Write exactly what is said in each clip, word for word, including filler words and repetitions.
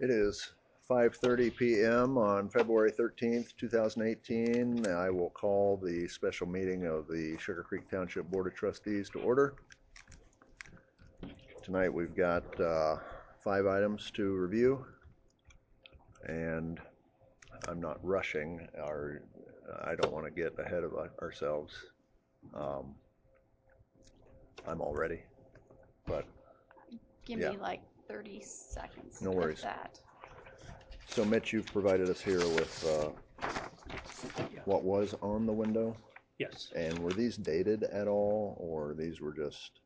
It is five thirty p m on February thirteenth, two thousand eighteen. I will call the special meeting of the Sugar Creek Township Board of Trustees to order. Tonight we've got uh, five items to review, and I'm not rushing. Our, I don't want to get ahead of ourselves. Um, I'm all ready, but Give yeah. me like thirty seconds. No worries. That. So Mitch, you've provided us here with uh, Yeah. what was on the window. Yes. And were these dated at all, or these were just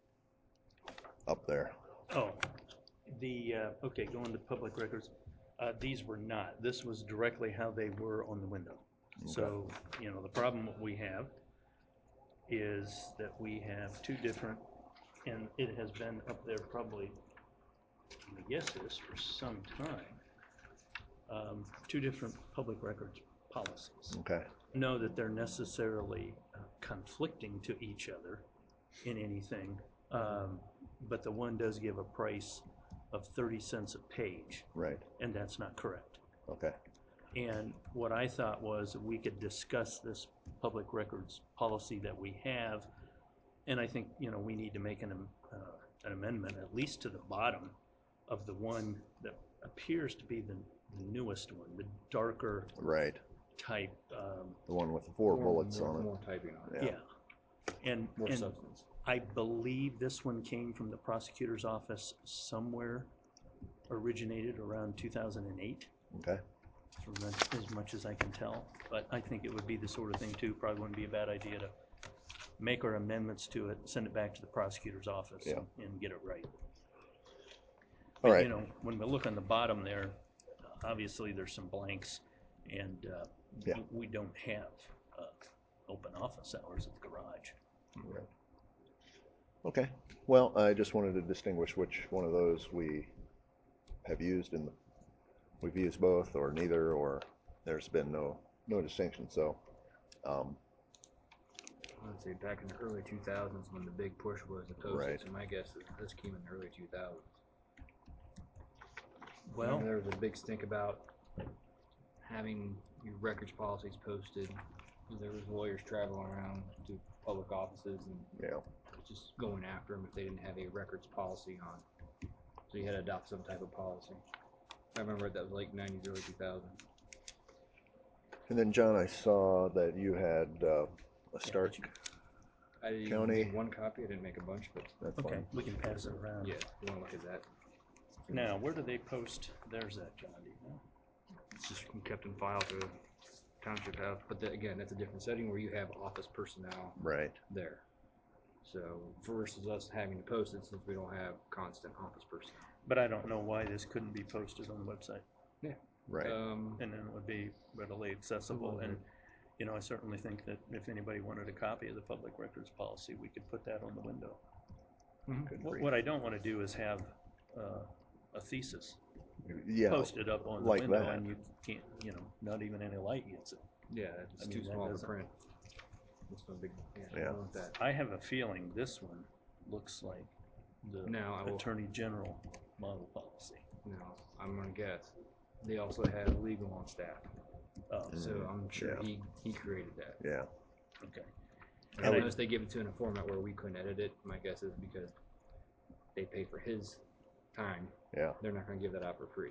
up there? Oh, the, uh, okay, going to public records. Uh, these were not. This was directly how they were on the window. Okay. So, you know, the problem we have is that we have two different, and it has been up there probably, I guess this for some time, um, two different public records policies. Okay. Know that they're necessarily uh, conflicting to each other in anything, um, but the one does give a price of thirty cents a page. Right. And that's not correct. Okay. And what I thought was we could discuss this public records policy that we have, and I think, you know, we need to make an, uh, an amendment at least to the bottom of the one that appears to be the, the newest one, the darker Right. type. Um, The one with the four more, bullets more, on it. More typing on it. Yeah. yeah. And, More and substance. I believe this one came from the prosecutor's office somewhere, originated around two thousand eight. Okay. From the, as much as I can tell, but I think it would be the sort of thing too, probably wouldn't be a bad idea to make our amendments to it, send it back to the prosecutor's office Yeah. and get it right. All But, right. you know, when we look on the bottom there, obviously there's some blanks, and uh, Yeah. we don't have uh, open office hours at the garage. Yeah. Okay. Well, I just wanted to distinguish which one of those we have used, and we've used both or neither, or there's been no no distinction. So, um, I would say back in the early two thousands when the big push was the postage. Right. So my guess is this came in the early two thousands. Well, Remember there was a big stink about having your records policies posted. There was lawyers traveling around to public offices and yeah. just going after them if they didn't have a records policy on. So you had to adopt some type of policy. I remember that was late nineties, early two thousands. And then, John, I saw that you had uh, a Stark I didn't County. make one copy. I didn't make a bunch, but That's okay, fine. we can pass it around. yeah, you want to look at that. Now, where do they post? There's that, John. Do you know? It's just kept in file to township house. But the, again, that's a different setting where you have office personnel Right. there. So versus us having to post it since we don't have constant office personnel. But I don't know why this couldn't be posted on the website. Yeah. Right. Um, And then it would be readily accessible. Mhm. And, you know, I certainly think that if anybody wanted a copy of the public records policy, we could put that on the window. Good What, grief. what I don't want to do is have uh, a thesis Yeah. posted up on the like window that. and you can't, you know, not even any light gets it. yeah, it's I mean, too that small to doesn't- print. It's no big. Yeah. I Yeah. don't want that. I have a feeling this one looks like the Now, I will- Attorney General model policy. No, I'm gonna guess. They also have legal on staff, Oh, so Mhm. I'm sure Yeah. he he created that. Yeah. okay. And And I- unless they give it to in a format where we couldn't edit it, my guess is because they pay for his time, Yeah. they're not going to give that out for free.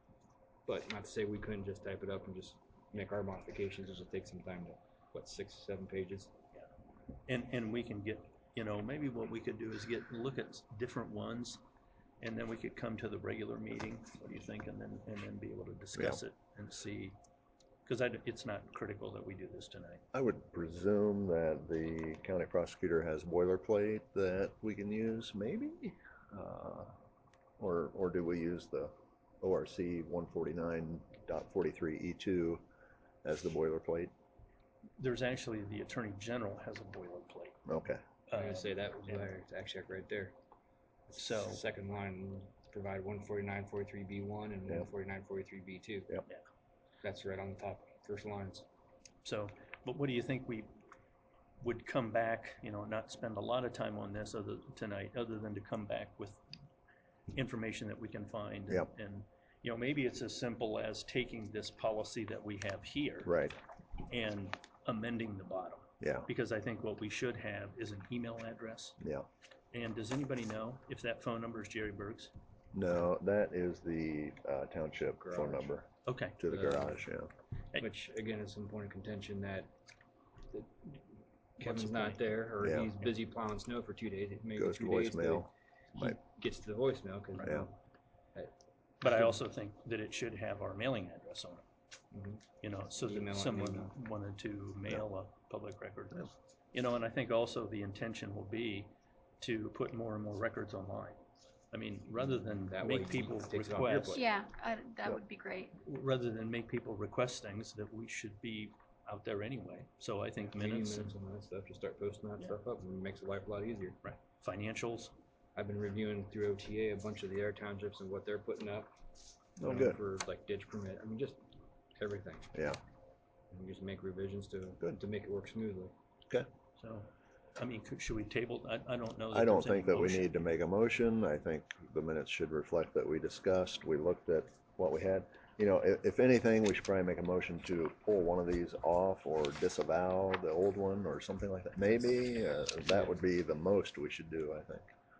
But not to say we couldn't just type it up and just make our modifications. It'll just take some time to, what, six, seven pages? And, and we can get, you know, maybe what we could do is get, look at different ones, and then we could come to the regular meeting, what do you think, and then, and then be able to discuss it and see, because I, it's not critical that we do this tonight. I would presume that the county prosecutor has boilerplate that we can use, maybe? Uh, or, or do we use the O R C one forty-nine point forty-three E two as the boilerplate? There's actually, the Attorney General has a boilerplate. Okay. I'm going to say Um, that was yeah. there. It's actually right there. So, Second line, provide one forty-nine forty-three B one and Yep. one forty-nine forty-three B two. Yep. Yeah. That's right on the top, first lines. so, but what do you think we would come back, you know, not spend a lot of time on this other tonight, other than to come back with information that we can find. Yep. And, and you know, maybe it's as simple as taking this policy that we have here Right, and amending the bottom. yeah, Because I think what we should have is an email address. yeah. And does anybody know if that phone number is Jerry Berg's? No, that is the uh, township phone Garage. number Okay, to the Uh, garage, yeah. Which again is some point of contention that, that What's Kevin's the not point? there, or Yeah. he's busy plowing snow for two days. Maybe Goes to two days voicemail. He Might- gets to the voicemail because Right. Yeah. but I also think that it should have our mailing address on it. Mhm. You know, so Email that and someone email. wanted to mail a public record. Yeah. You know, and I think also the intention will be to put more and more records online. I mean, rather than That way make he people takes it off your request, plate. Yeah, I, that Yep. would be great. rather than make people request things, that we should be out there anyway. So I think Meeting minutes minutes and, and all that stuff, just start posting that Yeah. stuff up, and it makes life a lot easier. right, financials. I've been reviewing through O T A a bunch of the air townships and what they're putting up. Oh, um, good. For like ditch permit, I mean, just everything. Yeah, And just make revisions to, Good. to make it work smoothly. okay. So, I mean, could, should we table, I, I don't know that I don't there's any think that we motion. need to make a motion. I think the minutes should reflect that we discussed, we looked at what we had. You know, if, if anything, we should probably make a motion to pull one of these off or disavow the old one or something like that. Maybe, uh, that would be the most we should do, I think.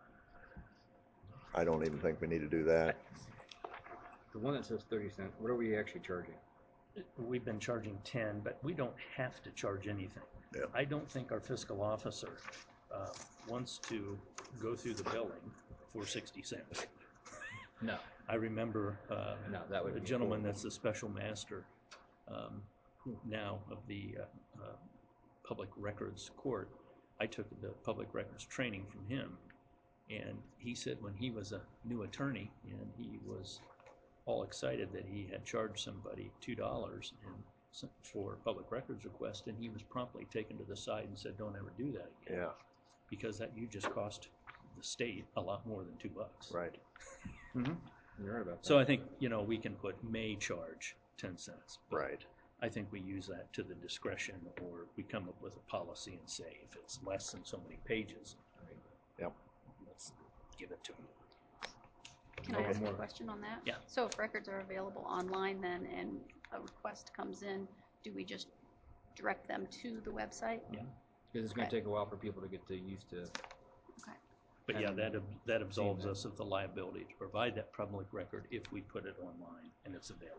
I don't even think we need to do that. The one that says thirty cents, what are we actually charging? We've been charging ten, but we don't have to charge anything. Yeah. I don't think our fiscal officer uh, wants to go through the billing for sixty cents. No. I remember uh, No, that would a be gentleman horrible. that's the special master um, now of the uh, uh, Public Records Court. I took the public records training from him, and he said when he was a new attorney and he was all excited that he had charged somebody two dollars and some- for a public records request, and he was promptly taken to the side and said, "Don't ever do that again, Yeah, because that you just cost the state a lot more than two bucks." right. You're right about that. So I think, you know, we can put may charge ten cents. but Right. I think we use that to the discretion, or we come up with a policy and say, if it's less than so many pages, Yep. let's give it to them. Can I Okay. ask a question on that? Yeah. So if records are available online then and a request comes in, do we just direct them to the website? Yeah. Because it's gonna Okay. take a while for people to get to used to. Okay. But yeah, And that, ab- that absolves that. us of the liability to provide that public record if we put it online and it's available.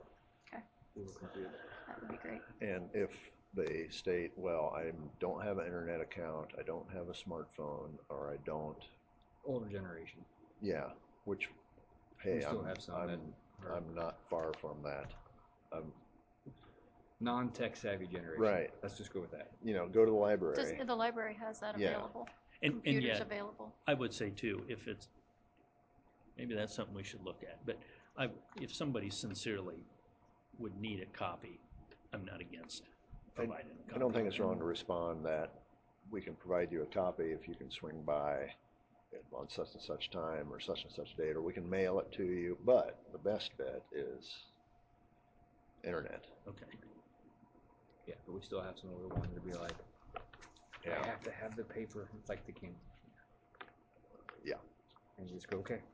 That would be great. And if they state, well, I don't have an internet account, I don't have a smartphone, or I don't, Older generation. yeah, which, We hey, still I'm, have some that I'm, are I'm not far from that. Um, non-tech savvy generation. Right. Let's just go with that. you know, go to the Does, library. the library has that Yeah. available? And, and Computers yet, available? I would say too, if it's, maybe that's something we should look at, but I, if somebody sincerely would need a copy, I'm not against providing a copy. I don't think it's wrong to respond that we can provide you a copy if you can swing by on such and such time or such and such date, or we can mail it to you, but the best bet is internet. Okay, Yeah, but we still have some older ones that be like, Yeah. I have to have the paper, it's like the king. Yeah. And you just go, okay.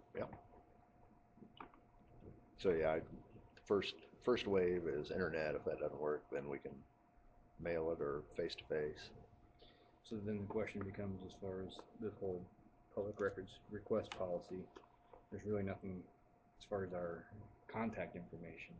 So yeah, I, first, first wave is internet. If that doesn't work, then we can mail it or face to face. So then the question becomes, as far as this whole public records request policy, there's really nothing as far as our contact information.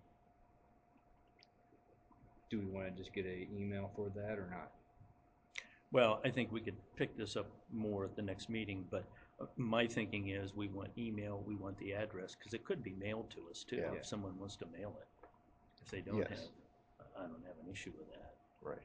Do we want to just get an email for that or not? well, I think we could pick this up more at the next meeting, but uh, my thinking is we want email, we want the address, because it could be mailed to us too, Yeah. if someone wants to mail it. If they don't Yes. have, I don't have an issue with that. Right.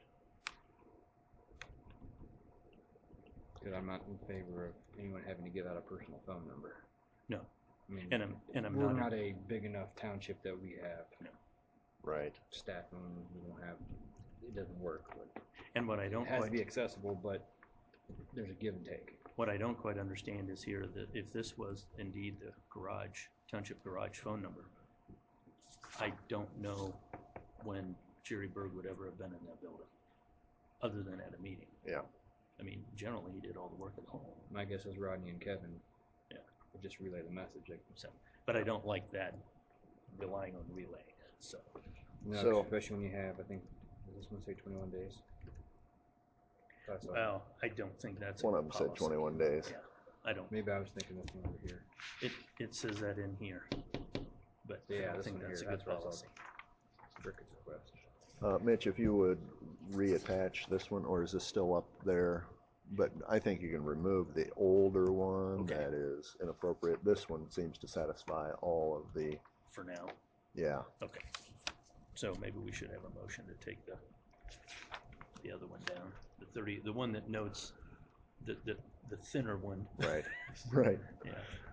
Because I'm not in favor of anyone having to give out a personal phone number. No, I mean, and I'm, and I'm we're not, not a big enough township that we have Right. staff phone. We don't have. It doesn't work. But and what I it don't has to quite, be accessible, but there's a give and take. what I don't quite understand is here that if this was indeed the garage, township garage phone number, I don't know when Jerry Berg would ever have been in that building, other than at a meeting. Yeah. I mean, generally, he did all the work at home. My guess is Rodney and Kevin. Yeah. Would just relay the message. Like, So, but I don't like that relying on relay, so. No, So- especially when you have, I think, does this one say twenty-one days? That's all. Well, I don't think that's. One in of the them said policy. twenty-one days. Yeah, I don't, Maybe I was thinking this one over here. it, it says that in here, but I Yeah, don't this think one that's a here, good that's what I saw. policy. Ricketts request. Uh, Mitch, if you would reattach this one, or is this still up there? But I think you can remove the older one Okay. that is inappropriate. This one seems to satisfy all of the, For now, yeah. okay. So maybe we should have a motion to take the, the other one down, the thirty, the one that notes, the, the, the thinner one. Right, right. Yeah,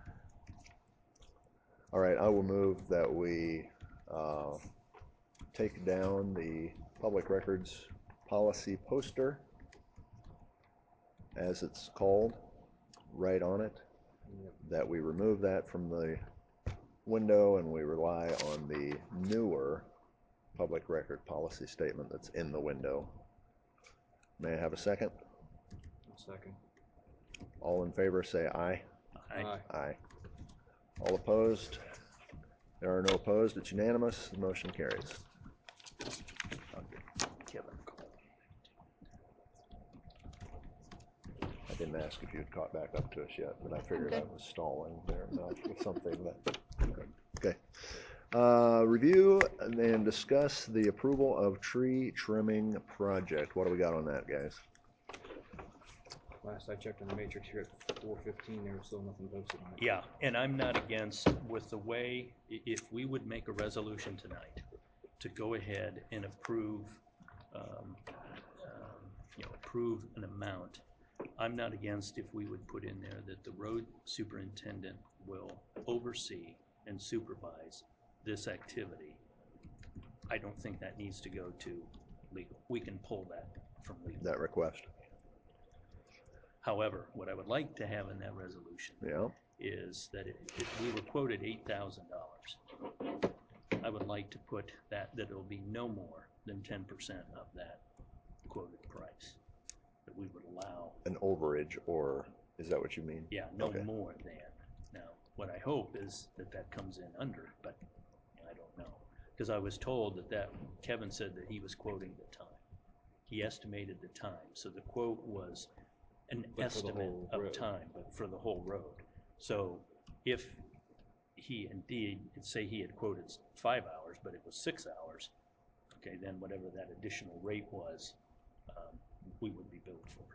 All right, I will move that we uh, take down the public records policy poster, as it's called, right on it, Yep. that we remove that from the window and we rely on the newer public record policy statement that's in the window. May I have a second? Second. All in favor say aye. I, Aye. Aye. All opposed? There are no opposed. It's unanimous. The motion carries. I'll give Kevin a call. I didn't ask if you'd caught back up to us yet, but I figured I good. was stalling there enough with something that, okay. Uh, review and discuss the approval of tree trimming project. What do we got on that, guys? Last I checked on the matrix here at four fifteen, there was still nothing posted on it. Yeah, and I'm not against, with the way, i- if we would make a resolution tonight to go ahead and approve, um, um, you know, approve an amount, I'm not against if we would put in there that the road superintendent will oversee and supervise this activity. I don't think that needs to go to legal. We can pull that from legal. That request? However, what I would like to have in that resolution Yeah. is that if, if we were quoted eight thousand dollars, I would like to put that, that it'll be no more than ten percent of that quoted price. That we would allow, An overage, or is that what you mean? yeah, no Okay. more than. Now, what I hope is that that comes in under, but I don't know. Because I was told that that, Kevin said that he was quoting the time. He estimated the time, so the quote was an But for the estimate whole of road. time, but for the whole road. So if he indeed, say he had quoted five hours, but it was six hours, okay, then whatever that additional rate was, um, we would be billed for.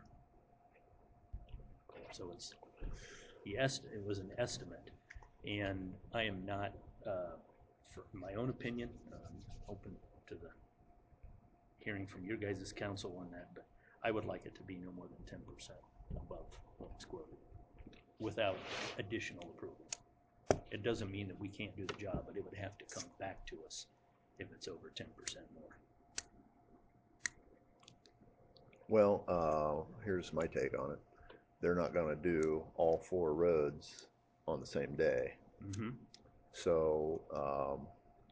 So it's, the est, it was an estimate, and I am not, uh, for my own opinion, um, open to the hearing from your guys' counsel on that, but I would like it to be no more than ten percent above what's quoted, without additional approval. It doesn't mean that we can't do the job, but it would have to come back to us if it's over ten percent more. Well, uh, here's my take on it. They're not gonna do all four roads on the same day. Mm-hmm. So, um,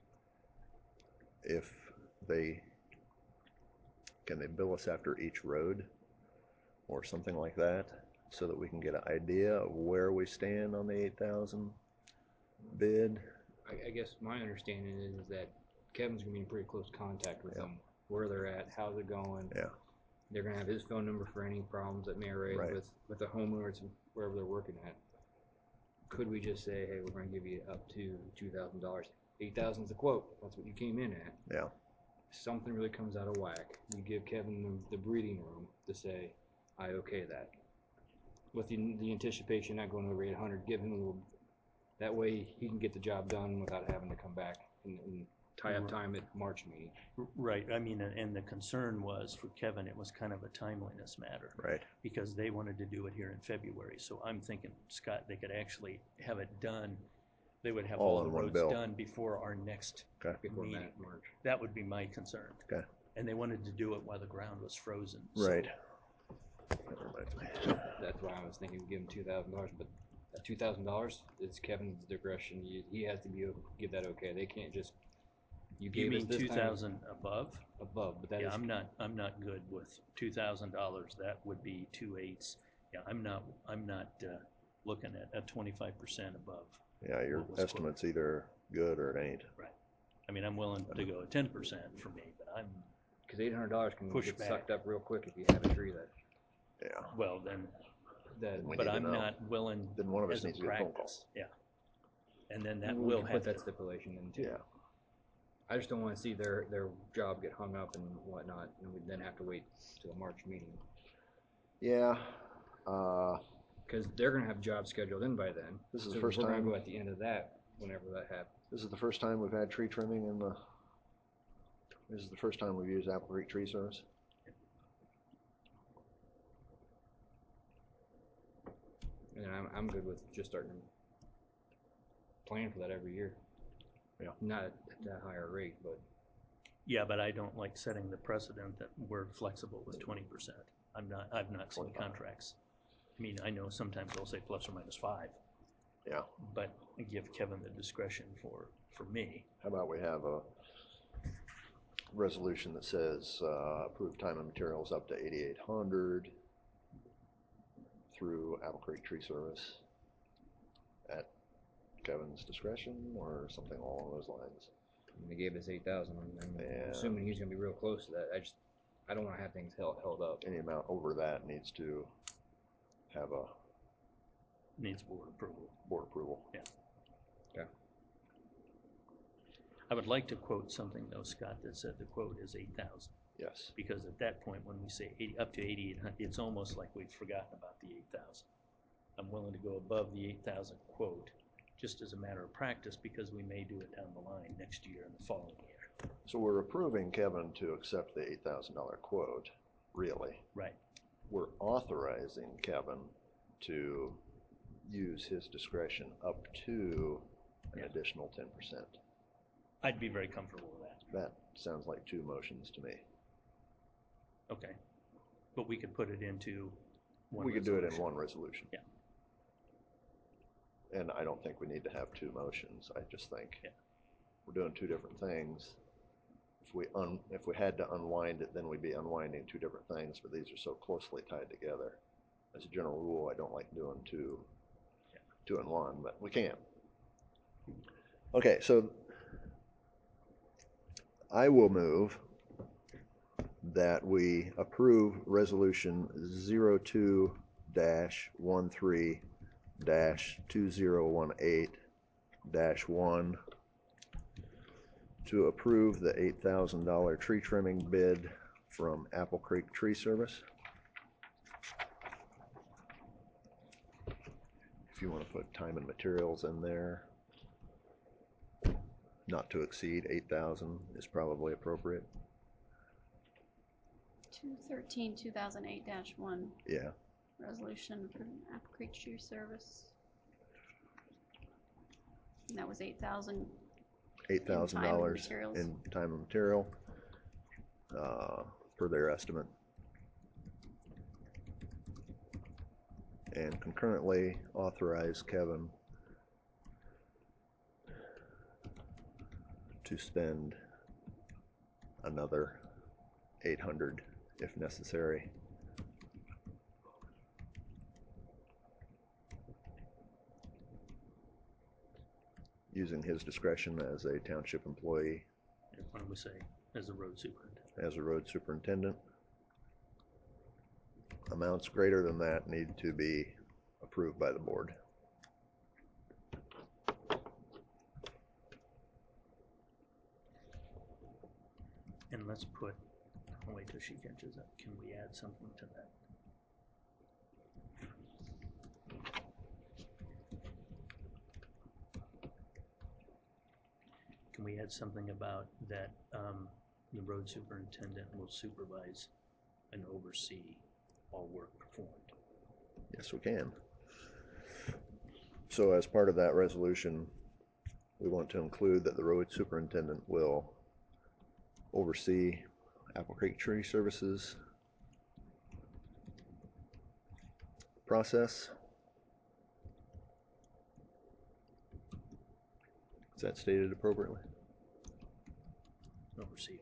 if they, can they bill us after each road or something like that, so that we can get an idea of where we stand on the eight thousand bid? I, I guess my understanding is that Kevin's gonna be in pretty close contact with Yeah. them, where they're at, how's it going. Yeah. They're gonna have his phone number for any problems that may arise Right. with, with the homeowners wherever they're working at. Could we just say, hey, we're gonna give you up to two thousand dollars? Eight thousand is the quote, that's what you came in at. Yeah. If something really comes out of whack, you give Kevin the, the breathing room to say, I okay that. With the, the anticipation not going over eight hundred, give him a little, that way he can get the job done without having to come back and, and tie up Right. time at March meeting. Right, I mean, and and the concern was for Kevin, it was kind of a timeliness matter. Right. Because they wanted to do it here in February, so I'm thinking, Scott, they could actually have it done, they would have All all the in one roads bill. done before our next Okay. Before meeting. that March. That would be my concern. Okay. And they wanted to do it while the ground was frozen. so- Right. That reminds me. That's why I was thinking give him two thousand dollars, but that two thousand dollars is Kevin's digression. He, he has to be able to give that okay. They can't just you You gave us mean this two time thousand above? above, but that Yeah, is I'm not, I'm not good with two thousand dollars, that would be two eighths. Yeah, I'm not, I'm not, uh, looking at, at twenty-five percent above. Yeah, your What was quoted. estimate's either good or it ain't. Right. I mean, I'm willing to go at ten percent for me, but I'm, Because eight hundred dollars can Push get back. sucked up real quick if you have a tree that, Yeah. well, then, that We but need to I'm know. not willing Then one of us as a needs to get a phone call. practice. Yeah. And then that we will can have put that to, stipulation in too. Yeah. I just don't want to see their, their job get hung up and whatnot, and we then have to wait till the March meeting. Yeah. Uh, Because they're gonna have jobs scheduled in by then. This is the So first we're time- gonna go at the end of that, whenever that happens. this is the first time we've had tree trimming in the, this is the first time we've used Apple Creek Tree Service. And I'm, I'm good with just starting to plan for that every year. Yeah. Not at that higher rate, but yeah, but I don't like setting the precedent that we're flexible with twenty percent. I'm not, I've not seen twenty-five. contracts. I mean, I know sometimes they'll say plus or minus five, Yeah. but I give Kevin the discretion for, for me. How about we have a resolution that says, uh, approved time and materials up to eighty-eight hundred through Apple Creek Tree Service at Kevin's discretion or something along those lines. they gave us eight thousand. I'm Yeah. assuming he's gonna be real close to that. I just, I don't wanna have things held, held up. Any amount over that needs to have a Needs board approval. board approval. Yeah. Okay. I would like to quote something though, Scott, that said the quote is eight thousand. Yes. Because at that point, when we say eighty, up to eighty-eight hundred, it's almost like we've forgotten about the eight thousand. I'm willing to go above the eight thousand quote, just as a matter of practice, because we may do it down the line next year and the following year. So we're approving Kevin to accept the eight thousand dollar quote, really. Right. We're authorizing Kevin to use his discretion up to an Yeah. additional ten percent. I'd be very comfortable with that. That sounds like two motions to me. Okay. But we could put it into one We could do it in resolution. one resolution. Yeah. And I don't think we need to have two motions. I just think Yeah. we're doing two different things. If we un, if we had to unwind it, then we'd be unwinding two different things, but these are so closely tied together. As a general rule, I don't like doing two, Yeah. two in one, but we can. Okay, so I will move that we approve resolution zero two dash one three dash two zero one eight dash one to approve the eight thousand dollar tree trimming bid from Apple Creek Tree Service. If you want to put time and materials in there, not to exceed eight thousand is probably appropriate. two thirteen, two thousand eight dash one, Yeah, resolution for Apple Creek Tree Service. And that was eight thousand. eight thousand dollars materials. in time and material, uh, per their estimate. And concurrently authorize Kevin to spend another eight hundred if necessary. Using his discretion as a township employee, Why don't we say, as a road superintendent? as a road superintendent. Amounts greater than that need to be approved by the board. And let's put, I'll wait till she catches up. Can we add something to that? Can we add something about that, um, the road superintendent will supervise and oversee all work performed? Yes, we can. So as part of that resolution, we want to include that the road superintendent will oversee Apple Creek Tree Services process. Is that stated appropriately? Oversee.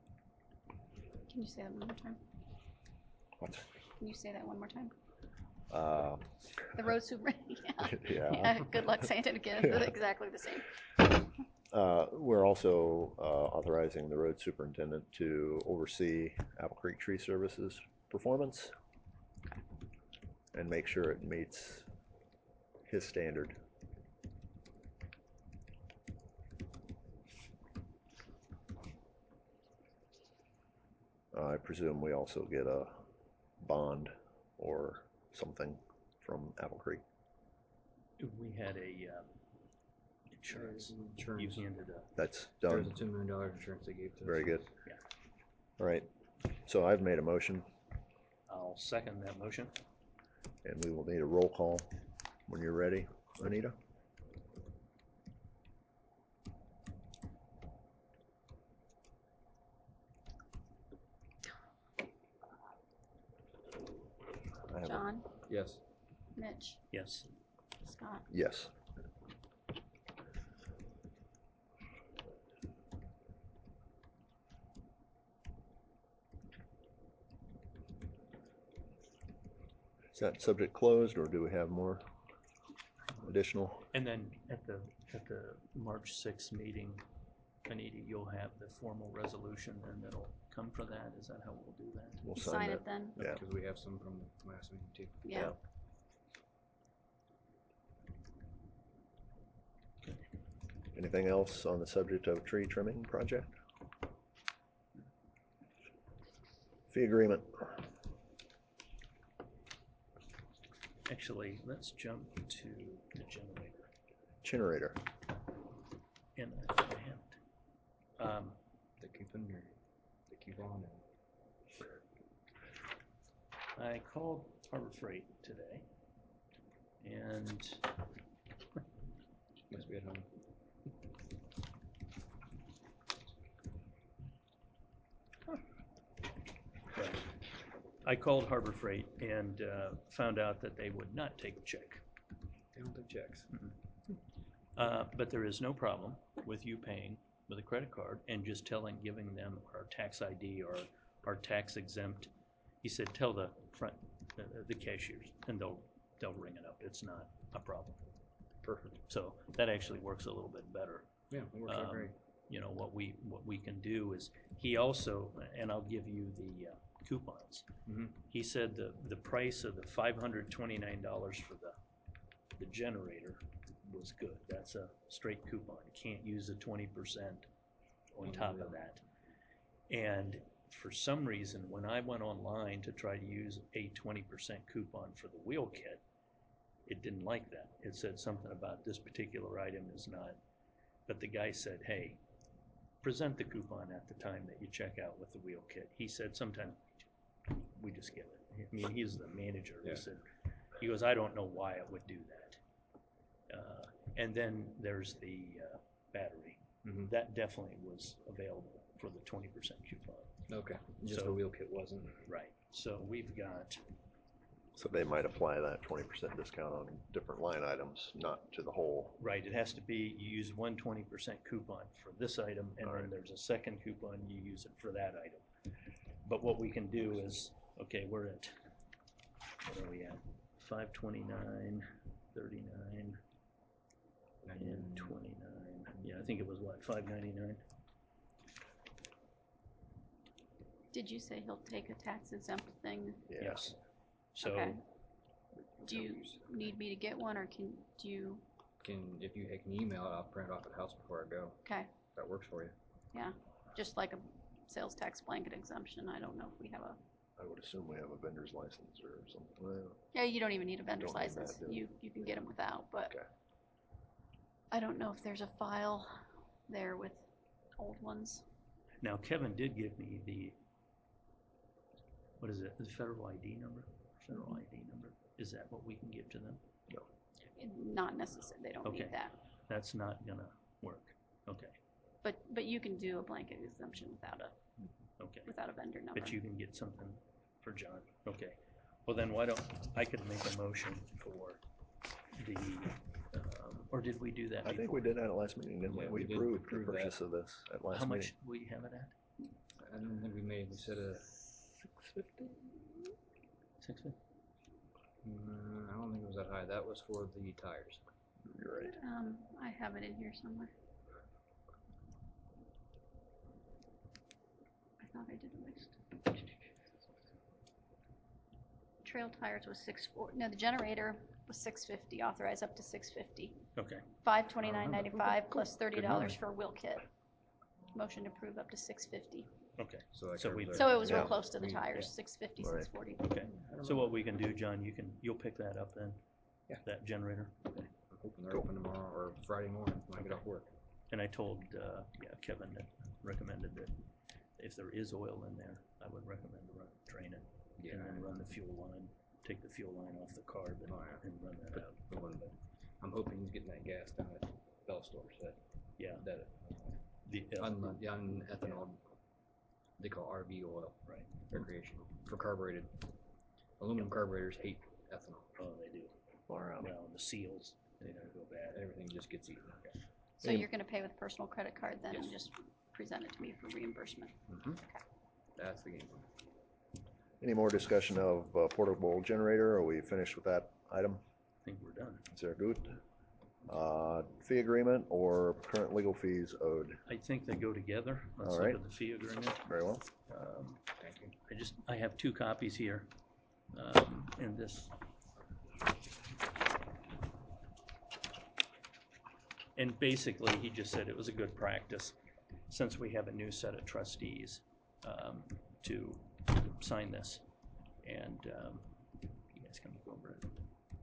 Can you say that one more time? What? Can you say that one more time? Uh, The road super, yeah. Yeah. Yeah, good luck saying it again, Yeah. exactly the same. Uh, we're also uh, authorizing the road superintendent to oversee Apple Creek Tree Services performance and make sure it meets his standard. Uh, I presume we also get a bond or something from Apple Creek. We had a, uh, insurance, you Insurance. handed a, That's There's done. a two million dollar insurance they gave to us. Very good. Yeah. All right. So I've made a motion, I'll second that motion. and we will need a roll call when you're ready, Anita. I have a- John, Yes. Mitch, Yes. Scott, Yes. Is that subject closed, or do we have more additional? And then at the, at the March sixth meeting, Anita, you'll have the formal resolution and it'll come for that? Is that how we'll do that? We'll you sign sign that. it then, Yeah. Because we have some from the last meeting too. yeah. Anything else on the subject of tree trimming project? Fee agreement. Actually, let's jump to the generator. Generator. And I think I have it. Um, The coupon or the coupon. I called Harbor Freight today and Must be at home. Right. I called Harbor Freight and uh, found out that they would not take a check. They don't take checks. Uh, But there is no problem with you paying with a credit card and just telling, giving them our tax I D or our tax exempt. He said, tell the front, the, the cashiers, and they'll, they'll ring it up. It's not a problem. Perfect. So that actually works a little bit better. Yeah, it works out Um, great. You know, what we, what we can do is, he also, and I'll give you the uh, coupons. Mhm. He said the, the price of the five hundred twenty-nine dollars for the, the generator was good. That's a straight coupon. Can't use the twenty percent on top of that. And for some reason, when I went online to try to use a twenty percent coupon for the wheel kit, it didn't like that. It said something about this particular item is not, but the guy said, hey, present the coupon at the time that you check out with the wheel kit. He said, sometimes we just give it. I mean, he's the manager. He Yeah. said, he goes, I don't know why it would do that. Uh, and then there's the uh, battery. Mhm. That definitely was available for the twenty percent coupon. Okay. Just So- the wheel kit wasn't. Right. So we've got, So they might apply that twenty percent discount on different line items, not to the whole. right, it has to be, you use one twenty percent coupon for this item, and then Alright. there's a second coupon, you use it for that item. But what we can do is, okay, we're at, what are we at? Five twenty-nine, thirty-nine, and twenty-nine. Yeah, I think it was what, five ninety-nine? Did you say he'll take a tax exempt thing? Yeah. Yes. So, Okay. Do you need me to get one, or can, do you, Can, if you can email it, I'll print it off at the house before I go. okay, If that works for you. yeah, just like a sales tax blanket exemption, I don't know if we have a, I would assume we have a vendor's license or something. Well, yeah, you don't even need a vendor's Don't need that, license, do we? you, you can get them without, but Okay. I don't know if there's a file there with old ones. now Kevin did give me the, what is it, the federal I D number? Federal I D number? Is that what we can give to them? Not necessary, they don't Okay. need that, That's not gonna work. Okay, but, but you can do a blanket exemption without a, okay. without a vendor number. But you can get something for John. Okay. Well, then why don't, I could make a motion for the, um, or did we do that I think before? we did that at last meeting, didn't we? Yeah, We we did. approved We the approved that. purchase of this at last How meeting. much we have it at? I don't think we made, we said a, Six fifty? Six fifty? Mm, I don't think it was that high. That was for the tires. You're right. Um, I have it in here somewhere. I thought I did a list. Trail tires was six four, no, the generator was six fifty, authorized up to six fifty. Okay, Five twenty-nine ninety-five Okay, plus cool. thirty Good dollars memory. for wheel kit. Motion to approve up to six fifty. okay, So, that So covers we- that. So it was real Yeah. close to the We- tires, yeah. six fifty, Right. six forty. okay. So what we can do, John, you can, you'll pick that up then? Yeah. That generator? I'm hoping they're Cool. open tomorrow or Friday morning when I get off work. And I told, uh, yeah, Kevin that recommended that if there is oil in there, I would recommend to run, drain it. Yeah. And then run the fuel line, take the fuel line off the carb and, Oh, yeah. and run that out. But when- I'm hoping he's getting that gas down at Bell Store. So that, Yeah. that The, uh, un, the unethanol, they call R V oil. Right. Recreational for carbureted. Aluminum carburetors hate ethanol. Oh, they do. Far out. Well, the seals, they don't go bad. Everything just gets eaten. So Any- you're gonna pay with personal credit card then and Yes. just present it to me for reimbursement? Mm-hmm. That's the game. Any more discussion of uh, portable generator? Are we finished with that item? I think we're done. Is there good? Uh, fee agreement or current legal fees owed? I think they go together. Let's All look right. at the fee agreement. Very well. Um, Thank you. I just, I have two copies here, um, in this. And basically, he just said it was a good practice, since we have a new set of trustees, um, to sign this. And, um, you guys can look over it.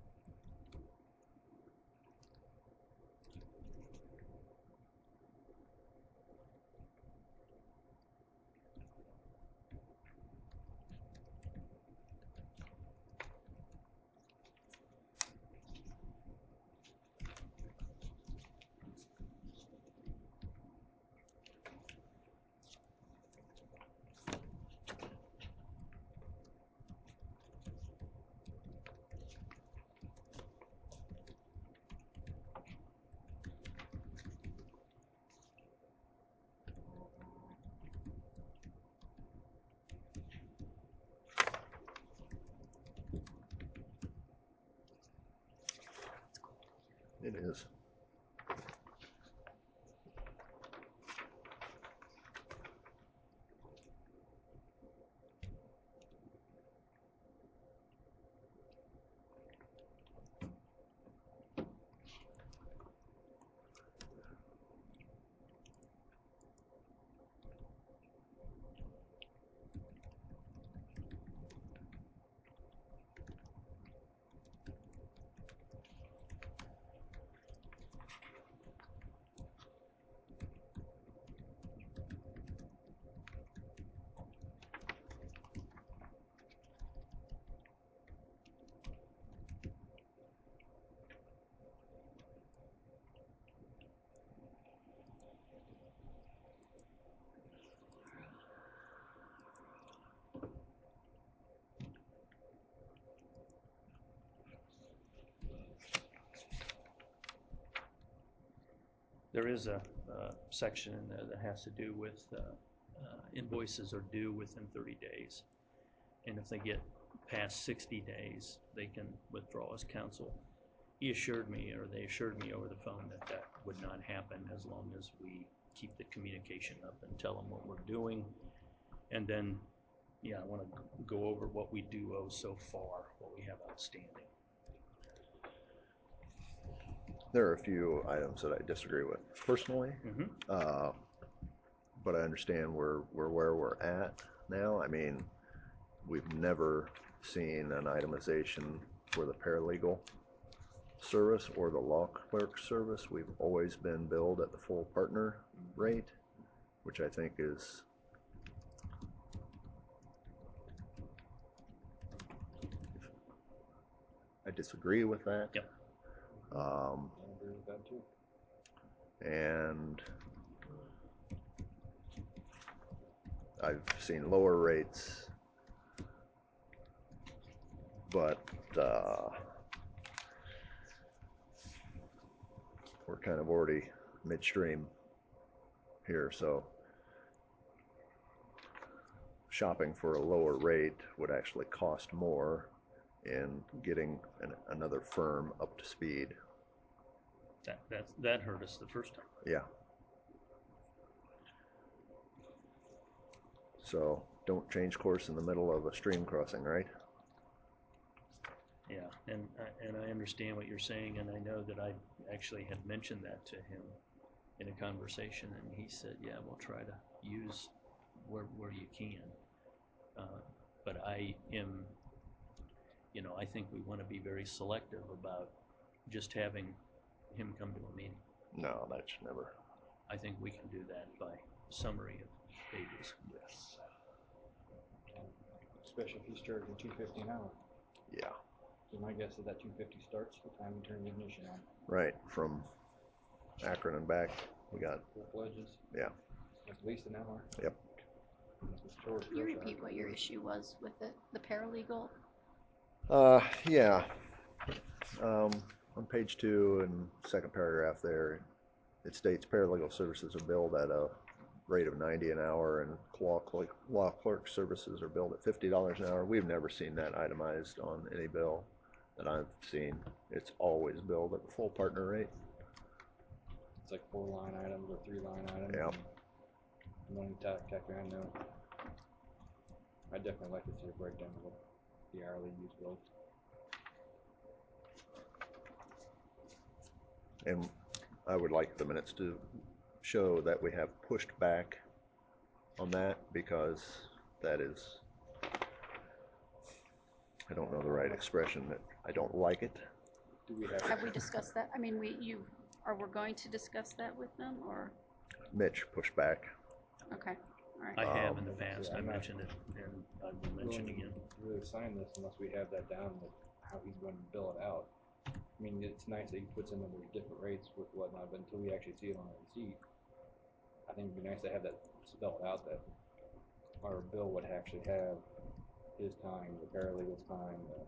It is. There is a, uh section in there that has to do with, uh, uh, invoices are due within thirty days. And if they get past sixty days, they can withdraw as counsel. He assured me, or they assured me over the phone, that that would not happen as long as we keep the communication up and tell them what we're doing. And then, yeah, I wanna go over what we do owe so far, what we have outstanding. There are a few items that I disagree with personally, Mm-hmm. uh, but I understand we're, we're where we're at now. I mean, we've never seen an itemization for the paralegal service or the law clerk service. We've always been billed at the full partner rate, which I think is I disagree with that. Yep. Um, I agree with that too. and I've seen lower rates, but uh, we're kind of already midstream here, so shopping for a lower rate would actually cost more in getting an, another firm up to speed. That, that, that hurt us the first time. Yeah. So don't change course in the middle of a stream crossing, right? Yeah, and, I- and I understand what you're saying, and I know that I actually had mentioned that to him in a conversation, and he said, yeah, we'll try to use where, where you can. Uh, But I am, you know, I think we want to be very selective about just having him come to a meeting. No, that should never. I think we can do that by summary of pages. Yes. Especially if he's charging two fifty an hour. Yeah. So my guess is that two fifty starts the time we turn the ignition on. Right. From Akron and back, we got, Full pledges, yeah. at least an hour. Yep. Can you repeat what your issue was with the, the paralegal? Uh, yeah. Um, on page two and second paragraph there, it states paralegal services are billed at a rate of ninety an hour and law clerk, law clerk services are billed at fifty dollars an hour. We've never seen that itemized on any bill that I've seen. It's always billed at the full partner rate. It's like four line items or three line items. Yep. and One tack, tack around there. I'd definitely like to see a breakdown of what the hourly use was. And I would like the minutes to show that we have pushed back on that because that is, I don't know the right expression, that I don't like it. Do we have? Have we discussed that? I mean, we, you, are we going to discuss that with them, or, Mitch pushed back. okay, all I right. have Um, in the past, I I'm not mentioned it, and I will mention willing again. to really sign this unless we have that down, like how he's going to bill it out. I mean, it's nice that he puts in that there's different rates with whatnot, but until we actually see it on a receipt, I think it'd be nice to have that spelled out, that our bill would actually have his time, the paralegal's time, the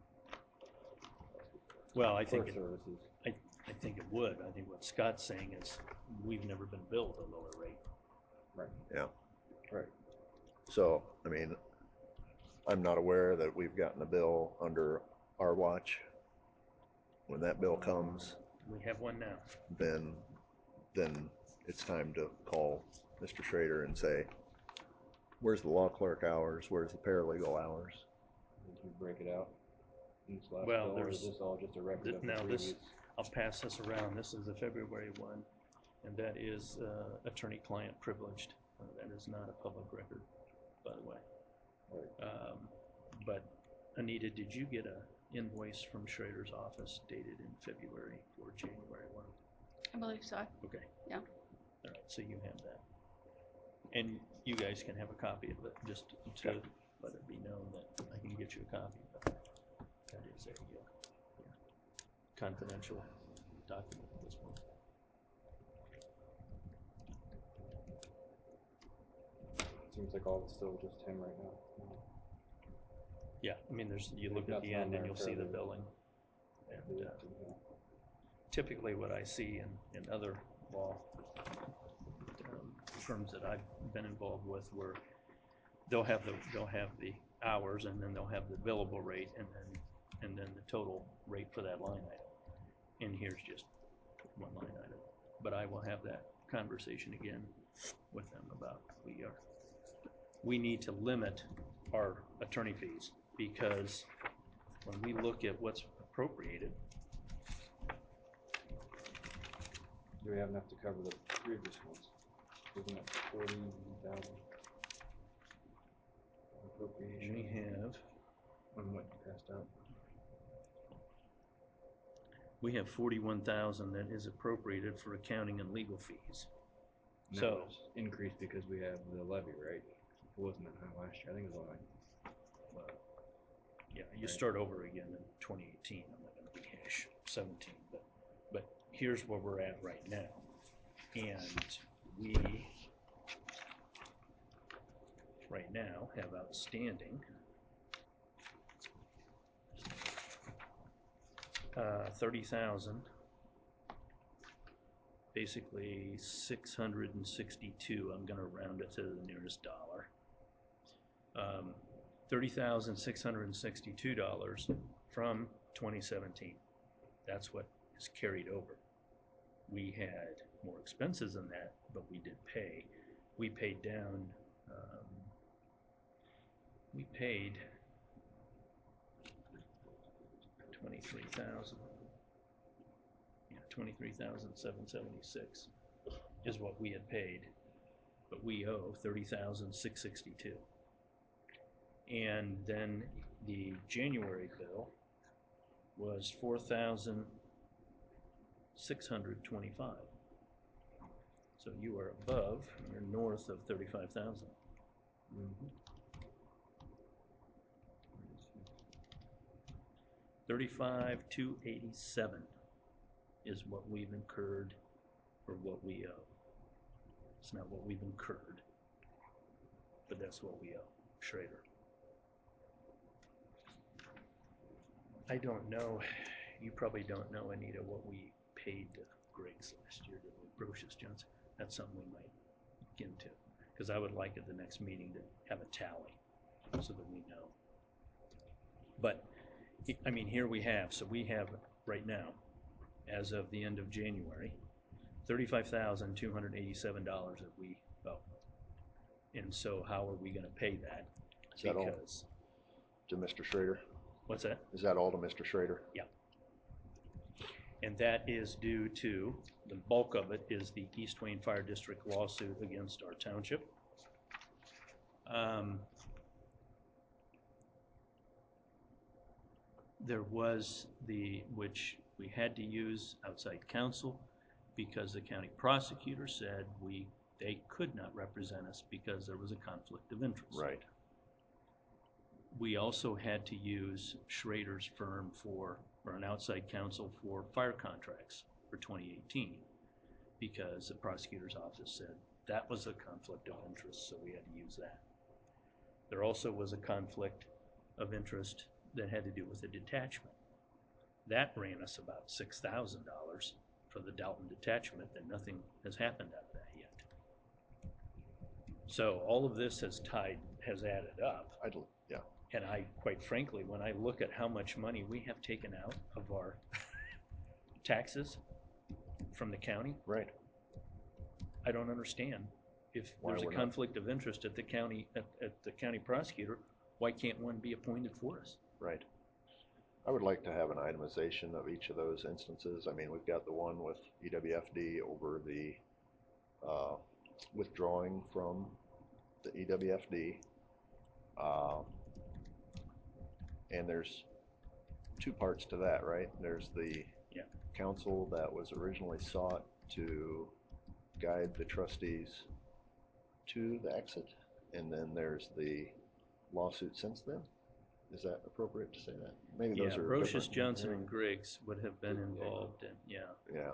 Well, I think, clerk it- services. I, I think it would. I think what Scott's saying is, we've never been billed a lower rate. Right, Yeah. right. So, I mean, I'm not aware that we've gotten a bill under our watch. When that bill comes, We have one now. then, then it's time to call Mister Schrader and say, where's the law clerk hours? Where's the paralegal hours? Did you break it out in this last Well, bill, or is there's- this all just a record of the Now, previous? this, I'll pass this around. This is the February one, and that is uh, attorney-client privileged. Uh, That is not a public record, by the way. Right. Um, But Anita, did you get a invoice from Schrader's office dated in February or January one? I believe so. Okay. Yeah. All right, so you have that. And you guys can have a copy of it, just to Okay. let it be known that I can get you a copy of it. That is a uh, yeah, confidential document at this point. Seems like all it's still just him right now. Yeah, I mean, there's, you look at the Nothing on end and there you'll see the further. billing. And uh, typically what I see in, in other law um, firms that I've been involved with, where they'll have the, they'll have the hours, and then they'll have the billable rate, and then, and then the total rate for that line item. And here's just one line item. But I will have that conversation again with them about, we are, we need to limit our attorney fees, because when we look at what's appropriated, Do we have enough to cover the previous ones? Isn't it forty thousand? Appropriation. we have, On what you passed out? we have forty-one thousand that is appropriated for accounting and legal fees. And that So- was increased because we have the levy, right? It wasn't that high last year. I think it was only like Yeah, you Right. start over again in twenty eighteen, I'm not gonna rehash seventeen, but, but here's where we're at right now. And we, right now, have outstanding uh, thirty thousand, basically six hundred and sixty-two, I'm gonna round it to the nearest dollar. Um, thirty thousand six hundred and sixty-two dollars from twenty seventeen. That's what is carried over. We had more expenses than that, but we did pay. We paid down, um, we paid twenty-three thousand. Yeah, twenty-three thousand seven seventy-six is what we had paid, but we owe thirty thousand six sixty-two. And then the January bill was four thousand six hundred twenty-five. So you are above or north of thirty-five thousand. Mm-hmm. thirty-five two eighty-seven is what we've incurred or what we owe. It's not what we've incurred, but that's what we owe Schrader. I don't know, you probably don't know, Anita, what we paid to Griggs last year, to Brocious Johnson. That's something we might get into, because I would like at the next meeting to have a tally so that we know. But, I mean, here we have, so we have right now, as of the end of January, thirty-five thousand two hundred eighty-seven dollars that we owe. And so how are we gonna pay that? Is that all Because, to Mister Schrader? what's that? Is that all to Mister Schrader? Yeah. And that is due to, the bulk of it is the East Wayne Fire District lawsuit against our township. Um, there was the, which we had to use outside counsel because the county prosecutor said we, they could not represent us because there was a conflict of interest. Right. We also had to use Schrader's firm for, or an outside counsel for fire contracts for twenty eighteen, because the prosecutor's office said that was a conflict of interest, so we had to use that. There also was a conflict of interest that had to do with the detachment. That ran us about six thousand dollars for the Dalton detachment, and nothing has happened out of that yet. So all of this has tied, has added up. I'd, yeah. And I, quite frankly, when I look at how much money we have taken out of our taxes from the county, Right. I don't understand. If Why there's a we're not- conflict of interest at the county, at, at the county prosecutor, why can't one be appointed for us? Right. I would like to have an itemization of each of those instances. I mean, we've got the one with E W F D over the uh, withdrawing from the E W F D. Uh, and there's two parts to that, right? There's the Yeah. counsel that was originally sought to guide the trustees to the exit, and then there's the lawsuit since then. Is that appropriate to say that? Maybe Yeah, those are Brocious different. Johnson and Griggs would have been involved in, yeah, Yeah,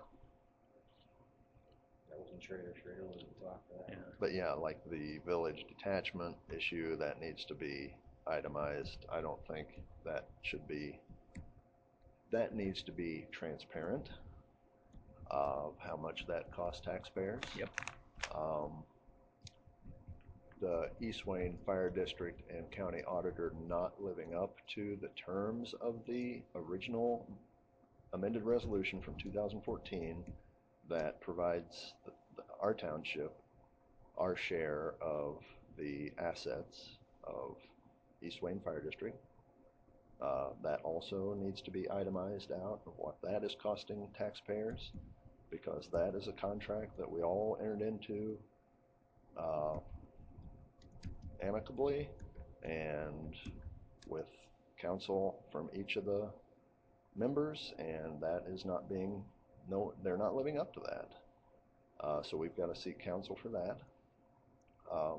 That wasn't Schrader. Schrader wasn't talk for that. yeah. but yeah, like the village detachment issue, that needs to be itemized. I don't think that should be, that needs to be transparent of how much that costs taxpayers. Yep. Um, the East Wayne Fire District and County Auditor not living up to the terms of the original amended resolution from two thousand fourteen that provides the, the, our township our share of the assets of East Wayne Fire District. Uh, that also needs to be itemized out of what that is costing taxpayers, because that is a contract that we all entered into uh, amicably and with counsel from each of the members, and that is not being, no, they're not living up to that. Uh, so we've got to seek counsel for that. Um,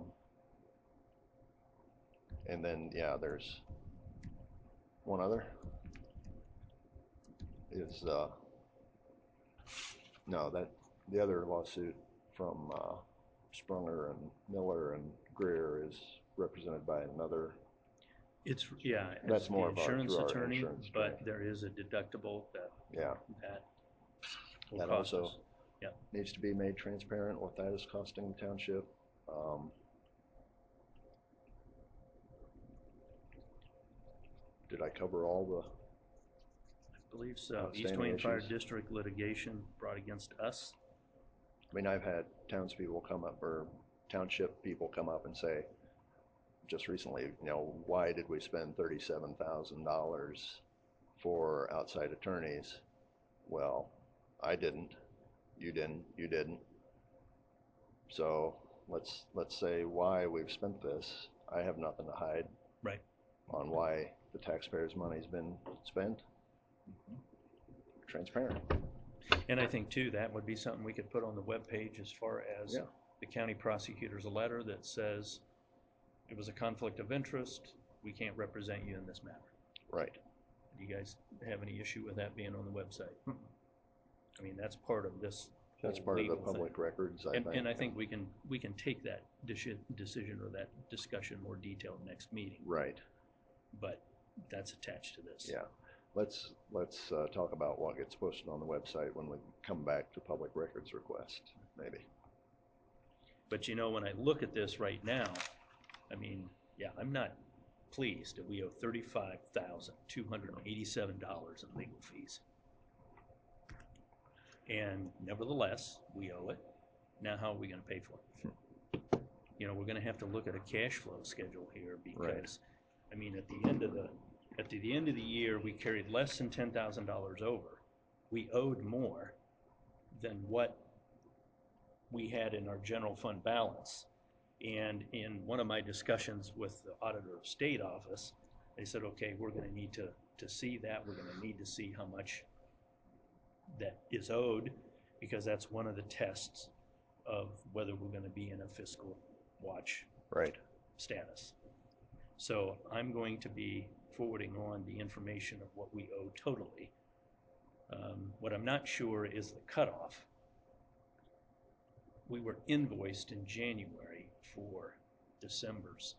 and then, yeah, there's one other is, uh, no, that, the other lawsuit from uh, Sprunger and Miller and Greer is represented by another. It's, yeah, That's it's more the of our- insurance through our attorney, insurance but attorney. there is a deductible that, Yeah, that will that cost also us. Yeah. needs to be made transparent what that is costing the township. Um, did I cover all the, I believe so. East Outstanding Wayne Fire issues. District litigation brought against us. I mean, I've had townspeople come up, or township people come up and say, just recently, you know, why did we spend thirty-seven thousand dollars for outside attorneys? Well, I didn't, you didn't, you didn't. So let's, let's say why we've spent this. I have nothing to hide Right. on why the taxpayers' money's been spent. Transparent. And I think too, that would be something we could put on the webpage as far as Yeah. the county prosecutor's letter that says it was a conflict of interest, we can't represent you in this matter. Right. Do you guys have any issue with that being on the website? I mean, that's part of this That's whole part of the legal thing. public records, I And, think. and I think we can, we can take that deci- decision or that discussion more detailed next meeting, Right. but that's attached to this. Yeah. Let's, let's uh, talk about what gets posted on the website when we come back to public records request, maybe. But you know, when I look at this right now, I mean, yeah, I'm not pleased that we owe thirty-five thousand two hundred eighty-seven dollars in legal fees. And nevertheless, we owe it. Now how are we gonna pay for it? You know, we're gonna have to look at a cash flow schedule here Right. because, I mean, at the end of the, at the, the end of the year, we carried less than ten thousand dollars over. We owed more than what we had in our general fund balance. And in one of my discussions with the Auditor of State office, they said, okay, we're gonna need to, to see that. We're gonna need to see how much that is owed, because that's one of the tests of whether we're gonna be in a fiscal watch Right. status. So I'm going to be forwarding on the information of what we owe totally. Um, what I'm not sure is the cutoff. We were invoiced in January for December's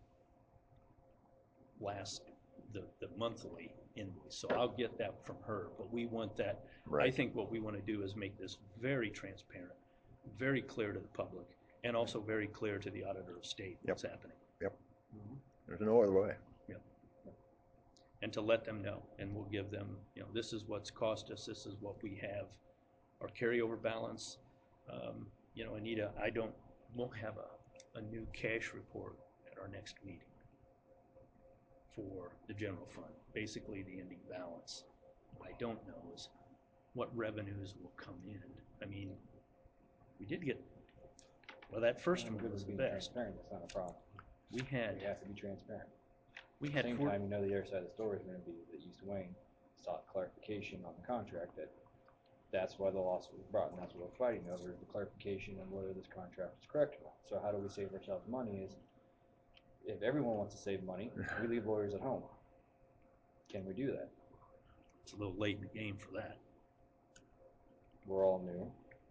last, the, the monthly invoice. So I'll get that from her, but we want that. I Right. think what we want to do is make this very transparent, very clear to the public, and also very clear to the Auditor of State what's happening. Yep. There's no other way. And to let them know, and we'll give them, you know, this is what's cost us, this is what we have, our carryover balance. Um, you know, Anita, I don't, won't have a, a new cash report at our next meeting for the general fund, basically the ending balance. What I don't know is what revenues will come in. I mean, we did get, well, that first I'm one good was with the being best. transparent, that's not a problem. We had, We have to be transparent. we At the had same four, time, you know the other side of the story is gonna be that East Wayne sought clarification on the contract, that that's why the lawsuit was brought, and that's what we're fighting over, is the clarification on whether this contract is correct or not. So how do we save ourselves money is, if everyone wants to save money, we leave lawyers at home. Can we do that? it's a little late in the game for that. We're all new.